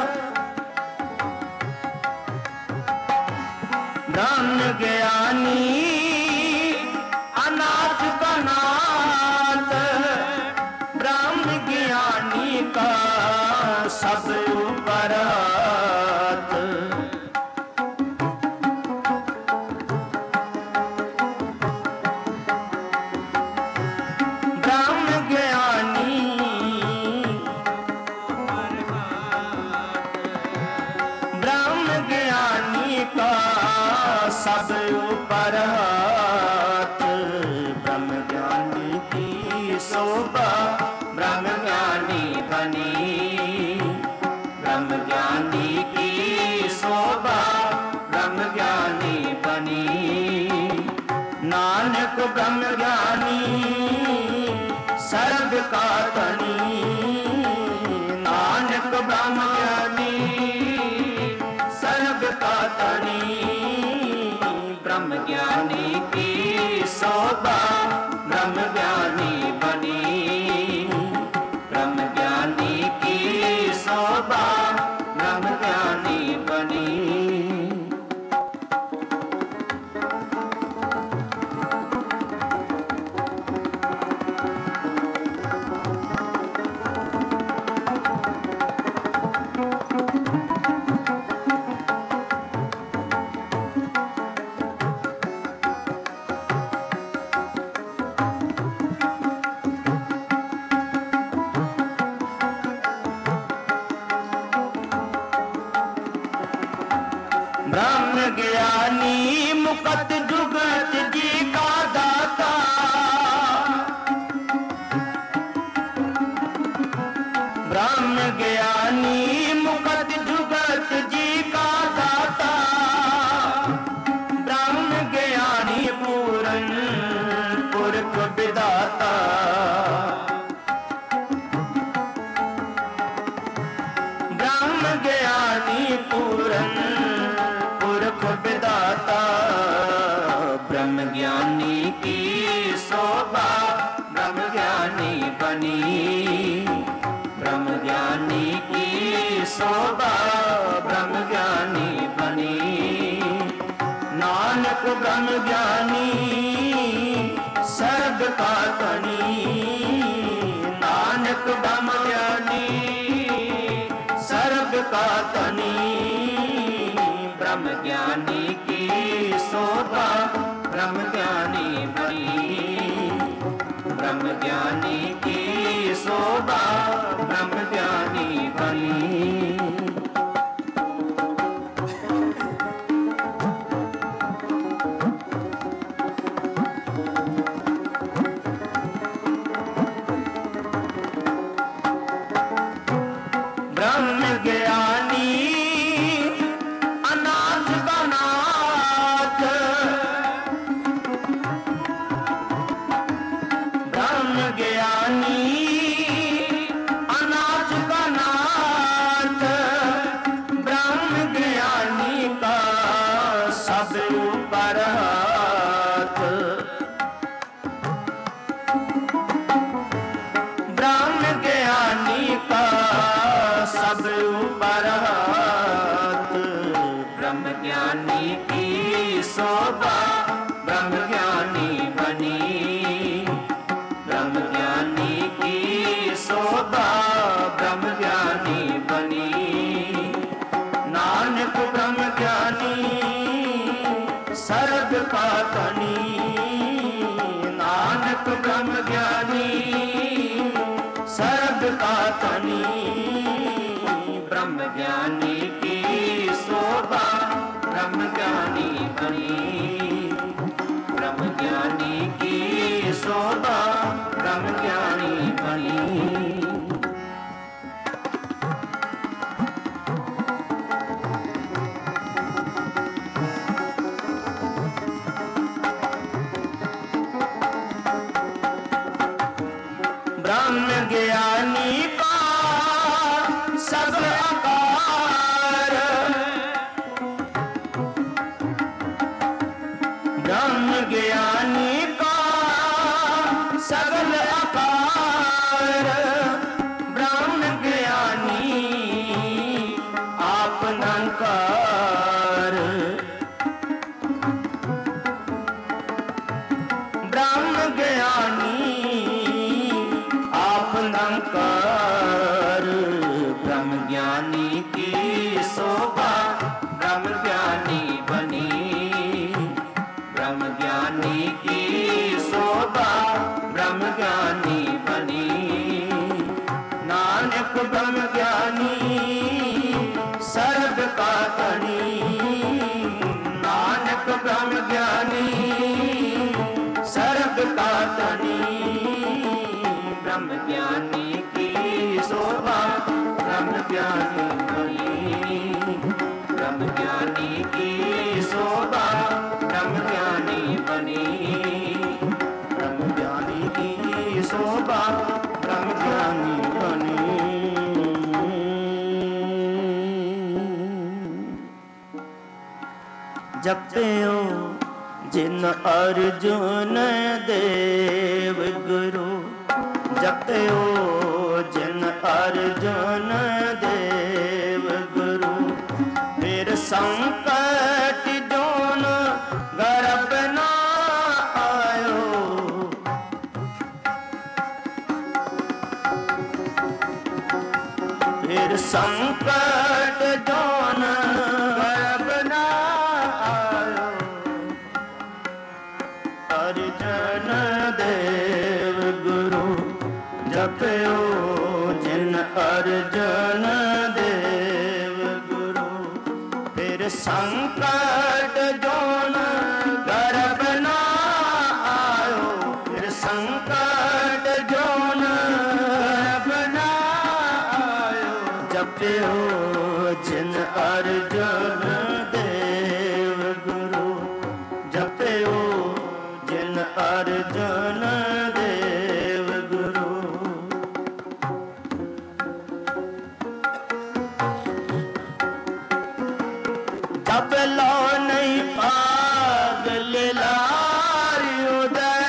ब्रह्म ज्ञानी अनाथ का नाथ। ब्रह्म ज्ञानी का सब उपरात। सब ऊपर हाथ। ब्रह्म ज्ञानी की शोभा ब्रह्म ज्ञानी बनी। ब्रह्म ज्ञानी की शोभा ब्रह्म ज्ञानी बनी। नानक ब्रह्म ज्ञानी सर्व का धनी। नानक ब्रह्म ज्ञानी सर्व का धनी। ब्रह्म ज्ञानी की शोभा ब्रह्म ज्ञानी बनी। ब्रह्म ज्ञानी की शोभा ब्रह्म ज्ञानी बनी। ब्रह्म ज्ञानी मुकत जुगत जी का दाता। ब्रह्म ज्ञानी मुकत जुगत जी का दाता। ब्रह्म ज्ञानी पूरन पुरख विधाता। ब्रह्म ज्ञानी पूरन पुरख विधाता। ब्रह्म ज्ञानी की शोभा ब्रह्म ज्ञानी बनी। ब्रह्म ज्ञानी की शोभा ब्रह्म ज्ञानी बनी। नानक ब्रह्म ज्ञानी सर्व का धनी। नानक ब्रह्म ज्ञानी सर्व का धनी। ब्रह्म ज्ञानी की शोभा ब्रह्म ज्ञानी बनी। ब्रह्म ज्ञानी की शोभा ब्रह्म ज्ञानी बनी। ब्रह्म ज्ञानी अनाथ का नाथ। ब्रह्म ज्ञानी अनाथ का सब ऊपर हाथ। ब्रह्म ज्ञानी का सब ऊपर हाथ। ब्रह्म ज्ञानी की शोभा ब्रह्म ज्ञानी बनी। ब्रह्म ज्ञानी की शोभा ब्रह्म ज्ञानी बनी। नानक ब्रह्म ज्ञानी सर्ग का धनी। नानक ब्रह्म ज्ञानी सर्ग का धनी। ब्रह्म ज्ञानी की शोभा ब्रह्म ज्ञानी बनी। ब्रह्म ज्ञानी की शोभा ब्रह्म ज्ञानी बनी। ब्रह्म ज्ञानी का सब आकार। ब्रह्म ज्ञानी का सगल आकार। ब्रह्म ज्ञानी आप निरंकार। ब्रह्म ज्ञानी आप निरंकार। ब्रह्म ज्ञानी की शोभा ब्रह्म ज्ञानी बनी। ब्रह्म ज्ञानी की शोभा ब्रह्म ज्ञानी बनी। नानक ब्रह्म ज्ञानी सर्ग का धनी। नानक ब्रह्म ज्ञानी सर्ग का धनी। ब्रह्म ज्ञानी की शोभा ब्रह्म ज्ञानी बनी। ब्रह्म ज्ञानी की शोभा ब्रह्म ज्ञानी बनी। ब्रह्म ज्ञानी की शोभा ब्रह्म ज्ञानी बनी। जपयो जिन अर्जुन देव गुरु। जपयो जिन अर्जुन देव गुरु। फिर संकट जोन गर्भ ना आयो। फिर संकट जोन गर्भ ना आयो। अर्जुन देव गुरु जपयो जिन अर्जुन देव गुरु। फिर संकट जोन गर्भ ना आयो। फिर संकट जोन गर्भ ना आयो। जपयो जिन अर्जुन देव गुरु। जपयो जिन अर्जुन देव गुरु। जब लो नहीं पागल लारी उदय।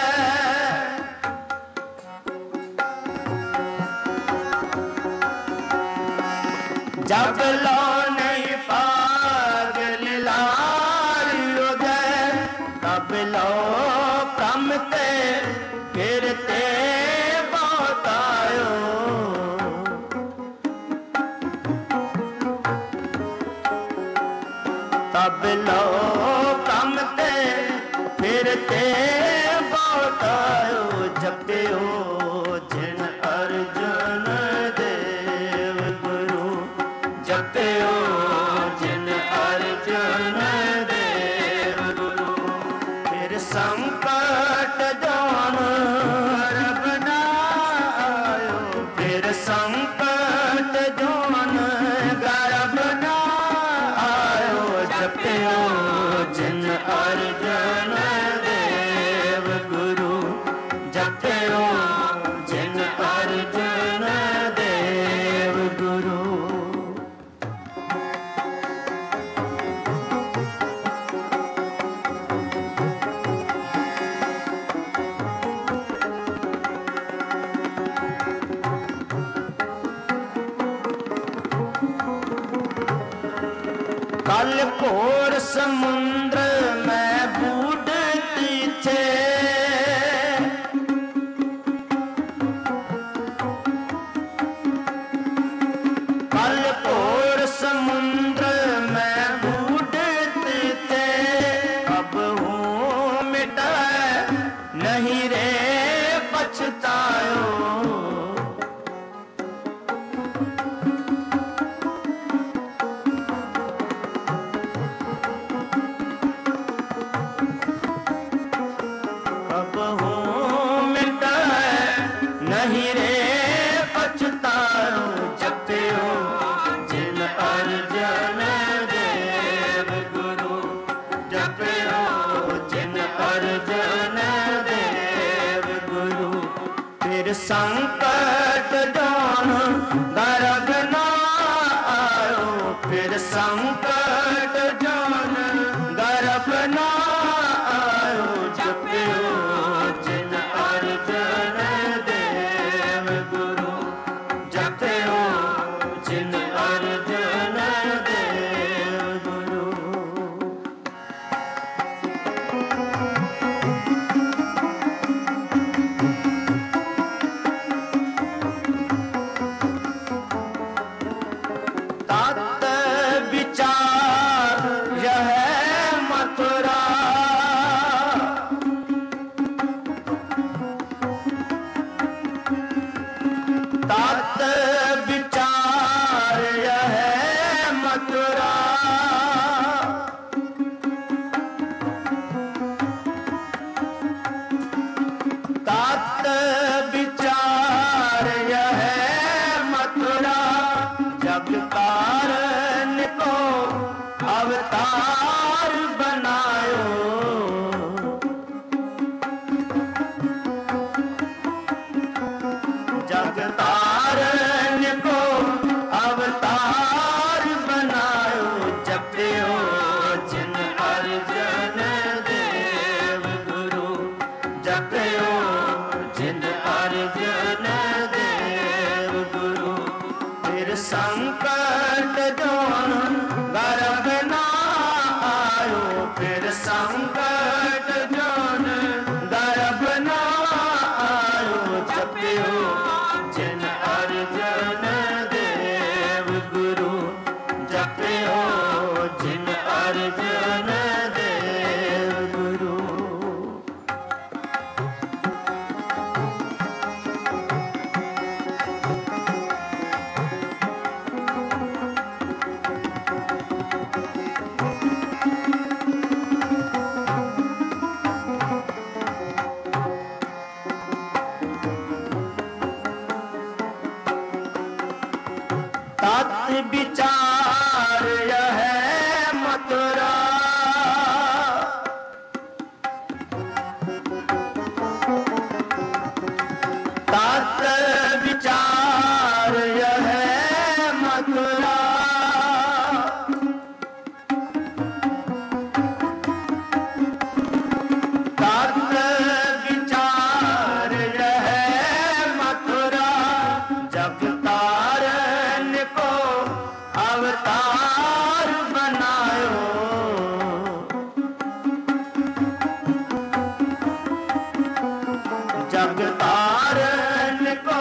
जब लो नहीं पागल लारी उदय। तब लो प्रमते फिरते बतायो। तब लो प्रमते फिरते बतायो। जपयो जिन अर्जुन देव गुरु। जपयो जिन अर्जुन देव गुरु। फिर संकट जोन गर्भ ना आयो। फिर संकट जोन गर्भ ना आयो। जपयो जिन अर्जुन देव गुरु। जपयो जिन अर्जुन देव गुरु। घोर समुद्र में बूढ़ती थे, कल घोर समुद्र में बूढ़ते थे, अब हूँ मिटा नहीं रे पछतायो। नहीं रे पछतायो, जपयो जिन अर्जन देव गुरु, जपयो जिन अर्जन देव गुरु। फिर संकट जान गर्भ ना आयो, फिर संकट जान गर्भ ना आयो, जपयो जिन अर्जन देव गुरु, जपयो जिन अर्जन देव गुरु। तात विचार यह मथुरा, तात विचार यह मथुरा, तात विचार यह मथुरा। जग कारण को अवतार बनायो, जग तारण को अवतार बनायो, जपयो जिन अर्जन देव गुरु, जपयो जिन अर्जन देव गुरु। फिर संकट जोन गर्भ ना आयो, फिर संकट जोन गर्भ ना आयो, जपयो जिन अर्जन देव गुरु, जपयो जिन अर्जन देव गुरु। तात विचार यह मथुरा, तात विचार यह मथुरा। तात विचार यह मथुरा, जग तारण को अवतार बनायो, जग तारण को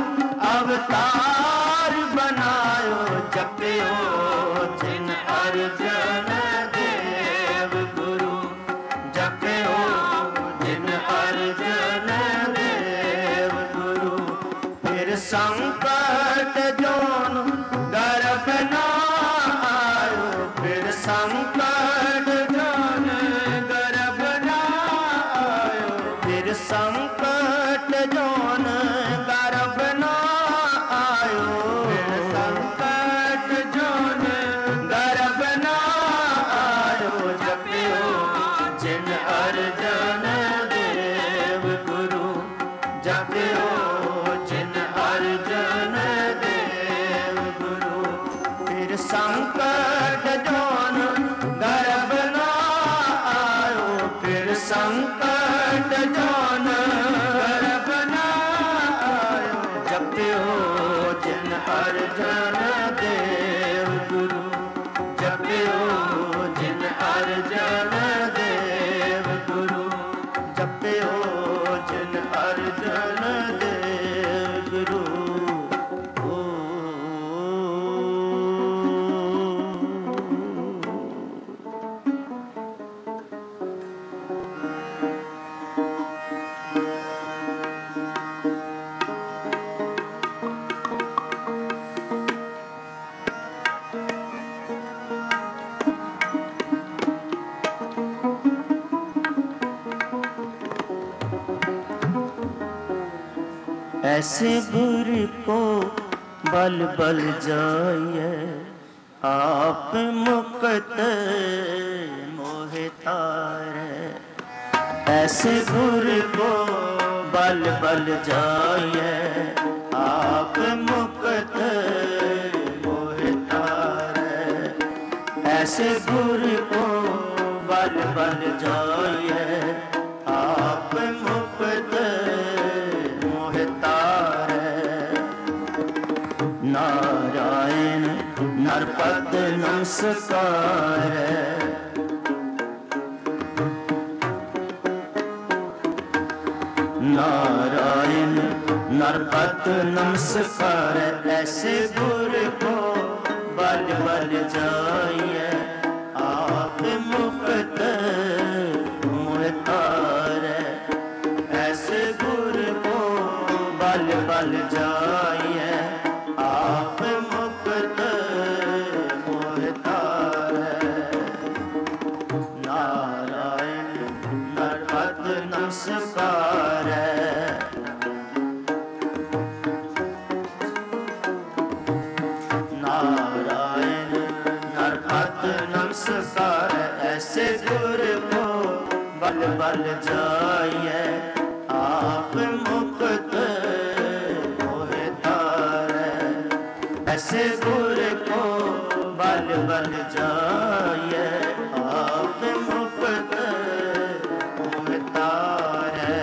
अवतार बनायो, जपयो जिन अर्जन देव गुरु, जपयो जिन अर्जन देव गुरु। फिर संकट जोन गर्भ ना आयो, फिर संकट जोन गर्भ ना आयो, फिर संकट जोन गर्भ ना आयो, फिर संकट जोन गर्भ ना आयो, जपयो जिन अर्जन देव गुरु, जपयो जिन अर्जन देव गुरु। फिर संकट जोन गर्भ ना आयो, फिर संकट जोन गर्भ ना आयो, जपयो जिन अर्जन देव गुरु, जपयो ऐसे गुर को बल बल जाइए आप मुक्त मोह तारे। ऐसे गुर को बल बल जाइए आप मुक्त मोह तारे। ऐसे गुर को बल बल जाइए आप मुक्त मोह तारे। नारायण नरपत नमस्कार। नारायण नरपत नमस्कार। ऐसे गुर को बल बल जाइए आप मुक्त मोह तारे। ऐसे गुर को बल बल जाइए आप मुक्त मोह तारे। नारायण नरपत नमस्कार। नारायण नरपत नमस्कार। ऐसे गुर को बल बल जाइए आप मुक्त मोह तारे। ऐसे गुर को बल बल जाइए आप मुक्त मोह तारे।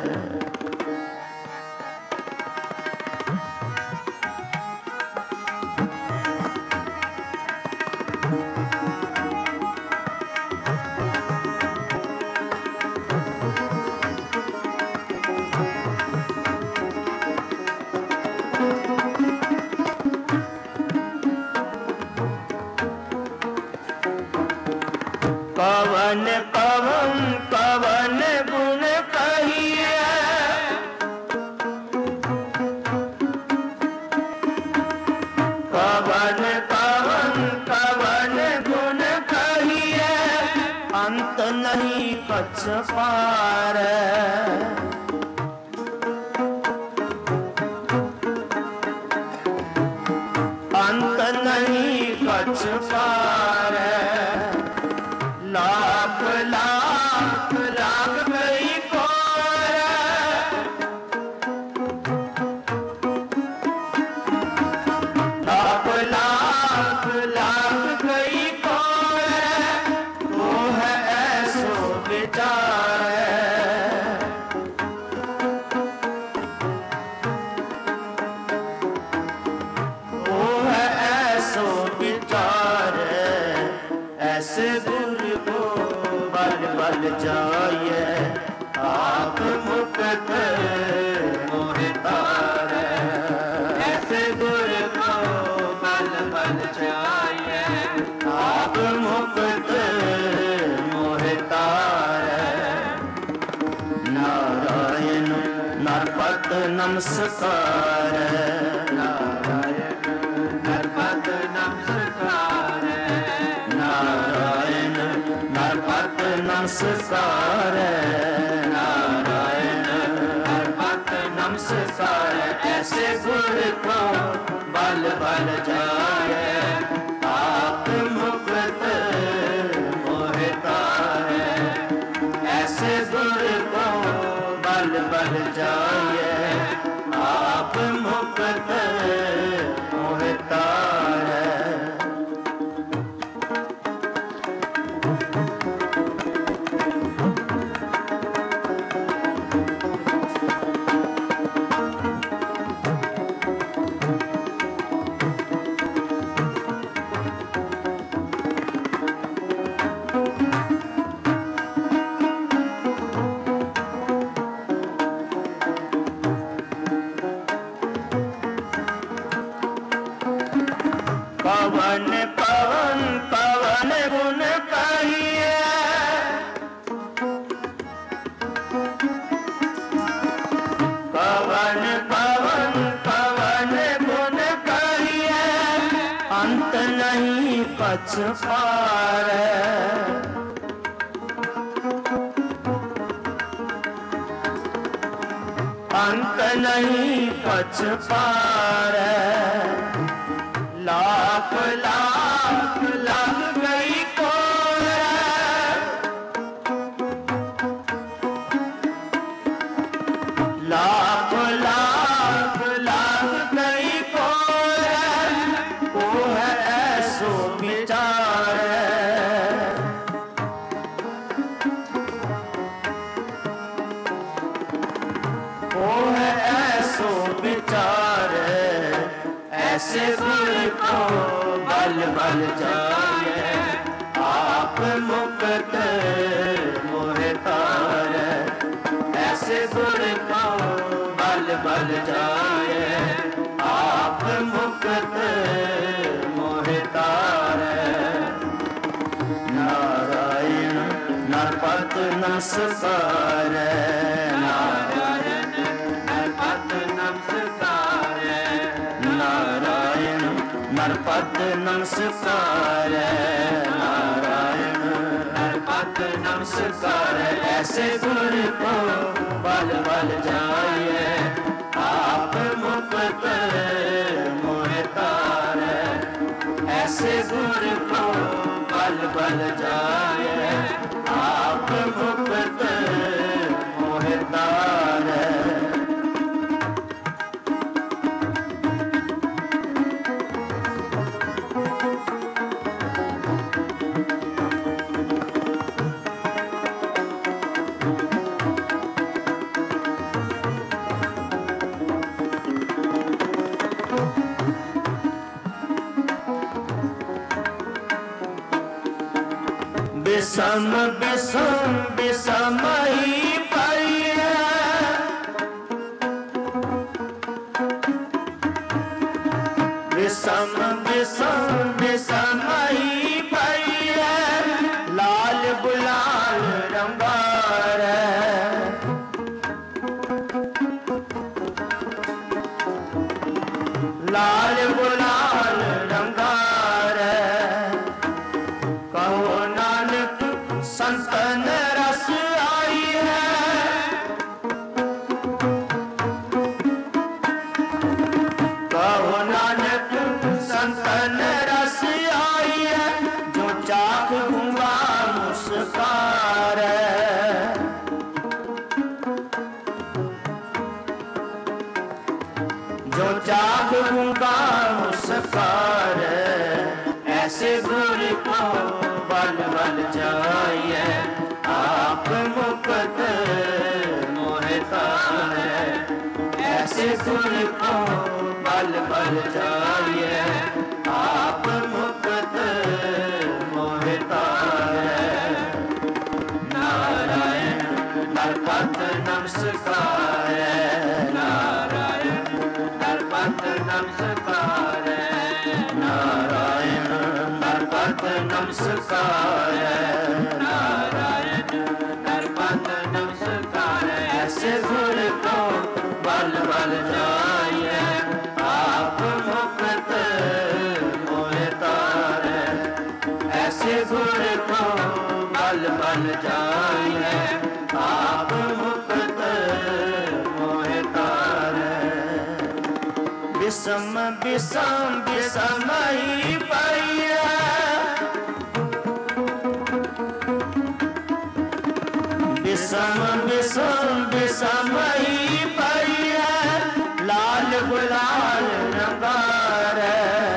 पवन पवन पवन गुण कहिए। पवन पवन पवन गुण कहिए अंत नहीं कछ पार। अंत नहीं कछ पार। लाख लाख लाख कई कोर। लाख लाख लाख कई कोर। वो है ऐसो विचार। वो है ऐसो विचार। ऐसे गुर को बल बल जाइए आप मुक्त मोह तारे। ऐसे गुर को बल बल जाइए आप मुक्त मोह तारे। नारायण नरपत नमस्कार। नारायण नरपत नमस्कार। नारायण नरपत नमस्कार। नारायण नरपत नमस्कार। ऐसे गुर को बल बल जाइए आप मुक्त मोह तारे। ऐसे गुर को बल बल जाइए आप मुक्त मोह तारे। पवन पवन पवन गुण कहिए। पवन पवन पवन गुण कहिए अंत नहीं पछ पार। अंत नहीं पछ पारे, लाख लाख लग गई कोरे, लाख लाख लग गई कोरे, वो है ऐसो विचारे, वो है ऐसो विचारे, ऐसे गुण को बल बल जाए, आप मुक्त मोहे तारे, ऐसे गुण को बल बल जाए, आप मुक्त मोहे तारे। नारायण नरपत नमस्कार, नारायण नरपत नमस्कार, नारायण नरपत नमस्कार, नारायण नरपत नमस्कार, ऐसे गुण को बल बल जाए, आप मुक्त मोहे तारे, ऐसे गुण को बल बल जाए, आप मुक्त मोहे तारे। विषम विषम विषमयी पाइए, विषम विषम विषमयी पाइए, लाल गुलाल रंगारे, लाल गुलाल रंगारे, कहो नानक संतन रस आई है, कहो नानक संतन रस आई है, जो चाख दूंगा मुस्कार, जो चाख दूंगा मुस्कार, ऐसे गुण को बल बल जाइए, आप मुक्त मोहे तारे, ऐसे गुण को बल बल जाइए, आप मुक्त मोहे तारे। नारायण नरपत नमस्कार, नारायण नरपत नमस्कार, नारायण नरपत नमस्कार, नारायण नरपत नमस्कार, ऐसे गुण को बल बल जाइए, आप मुक्त मोहे तारे, ऐसे गुण को बल बल जाइए, आप मुक्त मोहे तारे। विषम विषम विषमयी पाइए, विषम विषम विषमयी पाइए, लाल गुलाल रंगारे,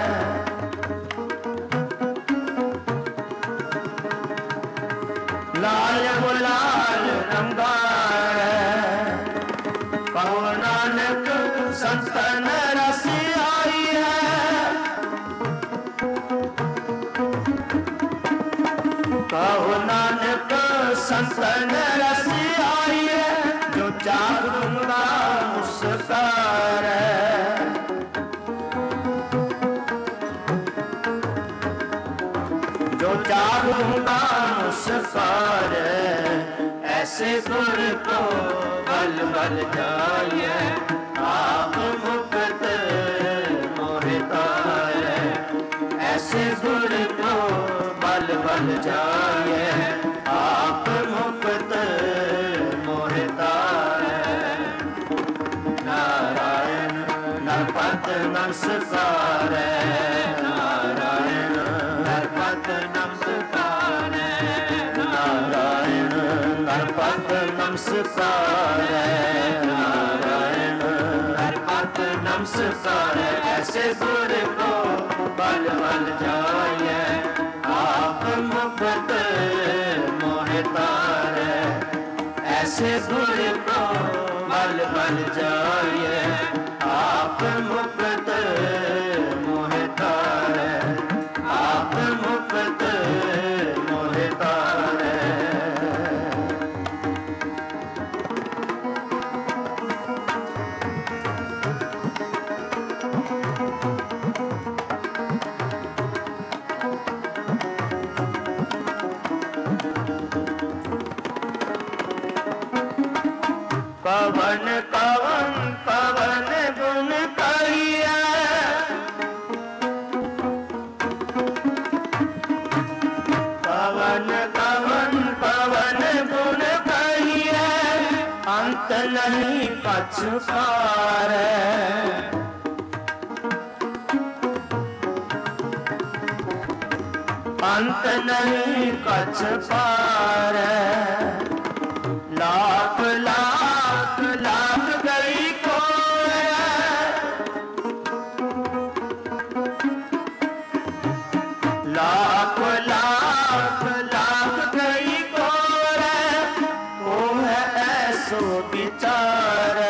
लाल गुलाल रंगारे, कहो नानक संतन रस आई है, कहो नानक संतन रस आई है, जो चाख दूंगा मुस्कार, जो चाख दूंगा मुस्कार, ऐसे गुण को बल बल जाइए, आप मुक्त मोहे तारे, ऐसे गुण को बल बल जाइए, आप मुक्त मोहे तारे। नमस्कार नारायण नरपत नमस्कार ऐसे गुर को बल बल जाइए आप मुक्त मोहि तारै ऐसे गुर को बल बल जाइए आप मुक्त मोहि तारै आप मुक्त मोहि तारै पवन पवन पवन गुण कहिए पवन पवन पवन गुण कहिए अंत नहीं पछुकार अंत नहीं कछ पार लाख लाख लाख गई को लाख लाख लाख गई को वो है ऐसो विचार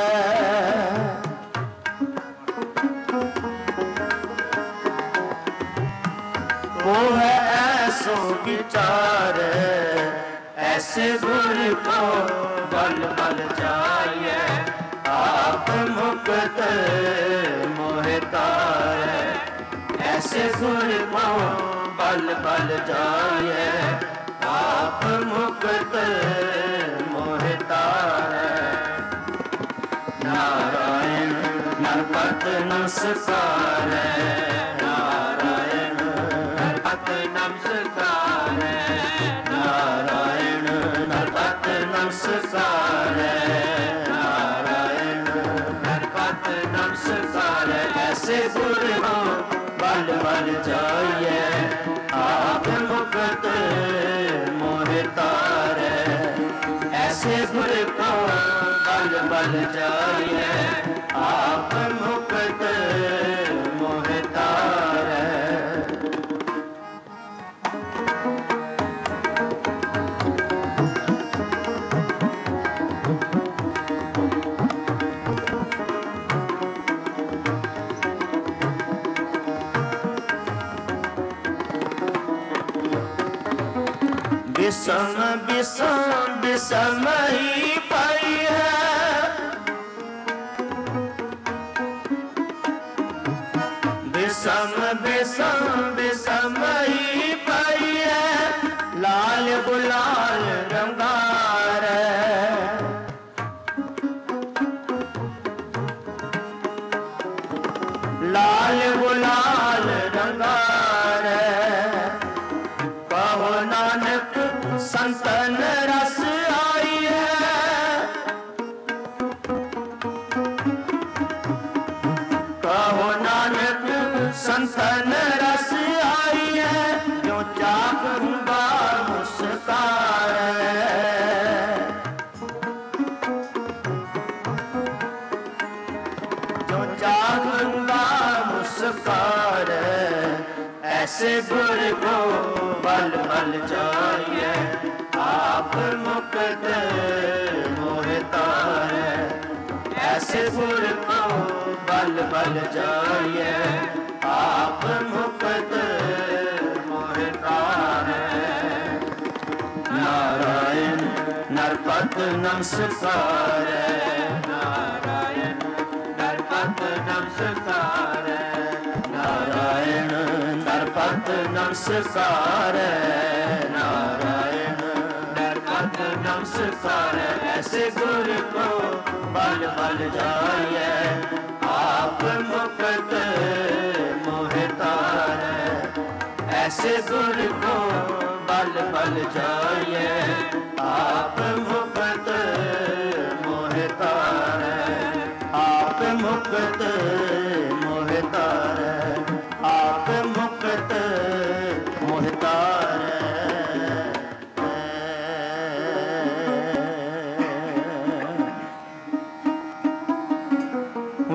वो है ऐसो विचार ऐसे गुर को बल बल जाइए आप मुक्त मोहि तारै ऐसे गुर को बल बल जाइए आप मुक्त मोहि तारै नारायण नरपत नमस्कार नारायण नरपत नमस्कार नारायण नरपत नमस्कार नारायण नरपत नमस्कार ऐसे गुर को बल बल जाइए आप मुक्त मोहि तारै ऐसे गुर को बल बल जाइए आप मुक्त मोहि तारै विषम विषम विषम ही पाई है विषम विषम विषम ही पाई है लाल गुलाल रंगार लाल गुलाल रंगार कहो नानक संतन रस आई है कहो नानक संतन रस आई है जो चाहूंगा मुस्कार जो चाहूंगा मुस्कार ऐसे गुर को बल बल जाइए आप मुक्त मोहि तारै ऐसे गुर को बल बल जाइए आप मुक्त मोहि तारै नारायण नरपत नमस्कार नारायण नरपत नमस्कार नारायण नरपत नमस्कार नारायण नरपत नमस्कार ऐसे गुर को बल बल जाइए आप मुक्त मोहि तारै ऐसे गुर को बल बल जाइए आप मुक्त मोहि तारै आप मुक्त मोहि तारै आप मुक्त मोहि तारै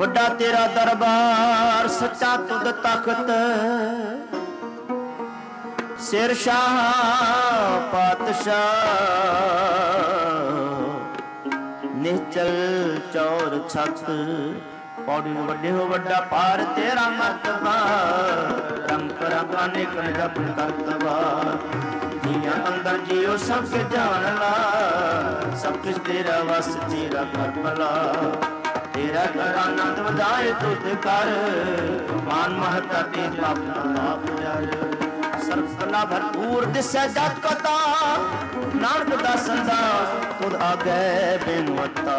ਵੱਡਾ ਤੇਰਾ ਦਰਬਾਰ ਸੱਚਾ ਤੁਧ ਤਖਤ ਸਿਰ ਸ਼ਾਹ ਪਾਤਸ਼ਾਹ ਨਿਚਲ ਚੌਰ ਛੱਤ ਪੌੜੀ ਨੂੰ ਵੱਡੇ ਹੋ ਵੱਡਾ ਪਾਰ ਤੇਰਾ ਮਰਤਬਾ ਰੰਗ ਪਰਾਗਾ ਨਿਕਲ ਜਪਨ ਕਰਤਬਾ ਜੀਆਂ ਅੰਦਰ ਜੀਓ ਸਭ ਕੇ ਜਾਣ ਲਾ ਸਭ ਕੁਛ ਤੇਰਾ ਵਸ ਤੇਰਾ ਕਰ ਭਲਾ ਤੇਰਾ ਕਰ ਆਨੰਦ ਵਧਾਏ ਤੁਧ ਕਰ ਮਾਨ ਮਹਤਾ ਤੇ ਆਪਣਾ ਆਪ ਜਾਏ ਸਰਬ ਕਲਾ ਭਰਪੂਰ ਦਿਸੈ ਜਤ ਕਤਾ ਨਾਨਕ ਦਾ ਸੰਦਾ ਤੁਧ ਆਗੇ ਬਿਨਵਤਾ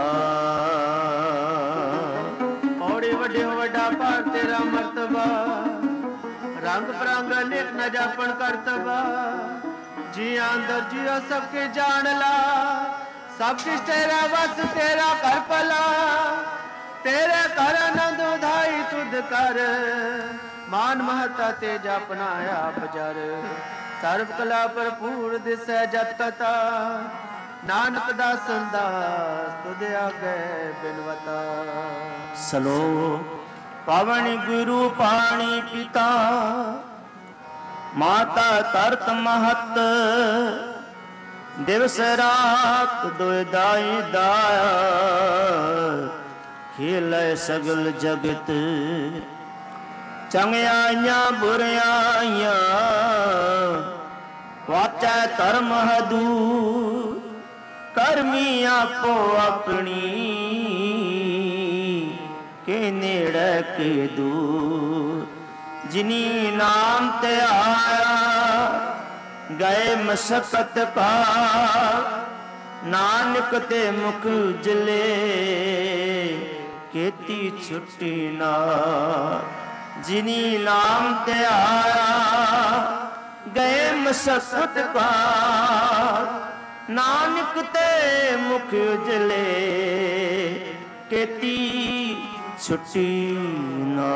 ਪੌੜੀ ਵੱਡੇ ਵੱਡਾ ਪਾਰ ਤੇਰਾ ਮਰਤਬਾ ਰੰਗ ਬਰੰਗ ਨਿਕ ਨ ਜਾਪਣ ਕਰਤਬਾ ਜੀ ਅੰਦਰ ਜੀਓ ਸਭ ਕੇ ਜਾਣ ਲਾ ਸਭ ਕੁਛ ਤੇਰਾ ਵਸ ਤੇਰਾ ਕਰ ਭਲਾ ਤੇਰੇ ਕਰ ਆਨੰਦ ਵਧਾਈ ਤੁਧ ਕਰ ਮਾਨ ਮਹਤਾ ਤੇ ਜਪਨਾ ਆਪ ਜਰ ਸਰਬ ਕਲਾ ਭਰਪੂਰ ਦਿਸੈ ਜਤ ਕਤਾ ਨਾਨਕ ਦਾ ਸੰਦਾਸ ਤੁਧ ਆਗੇ ਬਿਨਵਤਾ ਸਲੋਕ ਪਵਨ ਗੁਰੂ ਪਾਣੀ ਪਿਤਾ ਮਾਤਾ ਤਰਤ ਮਹਤ ਦਿਵਸ ਰਾਤ ਦੁਇ ਦਾਈ ਦਾਇਆ ਖੇਲੇ ਸਗਲ ਜਗਤ ਚੰਗਿਆਈਆਂ ਬੁਰਿਆਈਆਂ ਵਾਚੈ ਧਰਮ ਹਦੂ ਕਰਮੀ ਆਪੋ ਆਪਣੀ ਕੇ ਨੇੜੇ ਕੇ ਦੂਰ ਜਿਨੀ ਨਾਮ ਤੇ ਆਇਆ ਗਏ ਮਸਕਤ ਕਾ ਨਾਨਕ ਤੇ ਮੁਖ ਉਜਲੇ ਕੀਤੀ ਛੁੱਟੀ ਨਾ ਜਿਨੀ ਨਾਮ ਤੇ ਆਇਆ ਗਏ ਮਸਕਤ ਕਾ ਨਾਨਕ ਤੇ ਮੁਖ ਉਜਲੇ ਕੀਤੀ ਛੁੱਟੀ ਨਾ।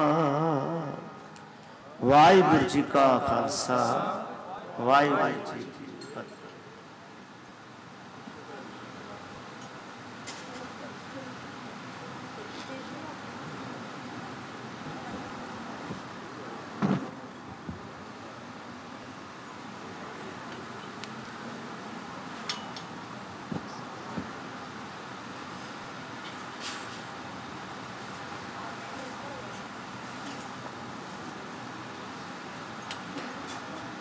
ਵਾਹਿਗੁਰੂ ਜੀ ਕਾ ਖਾਲਸਾ ਵਾਹਿਗੁਰੂ ਜੀ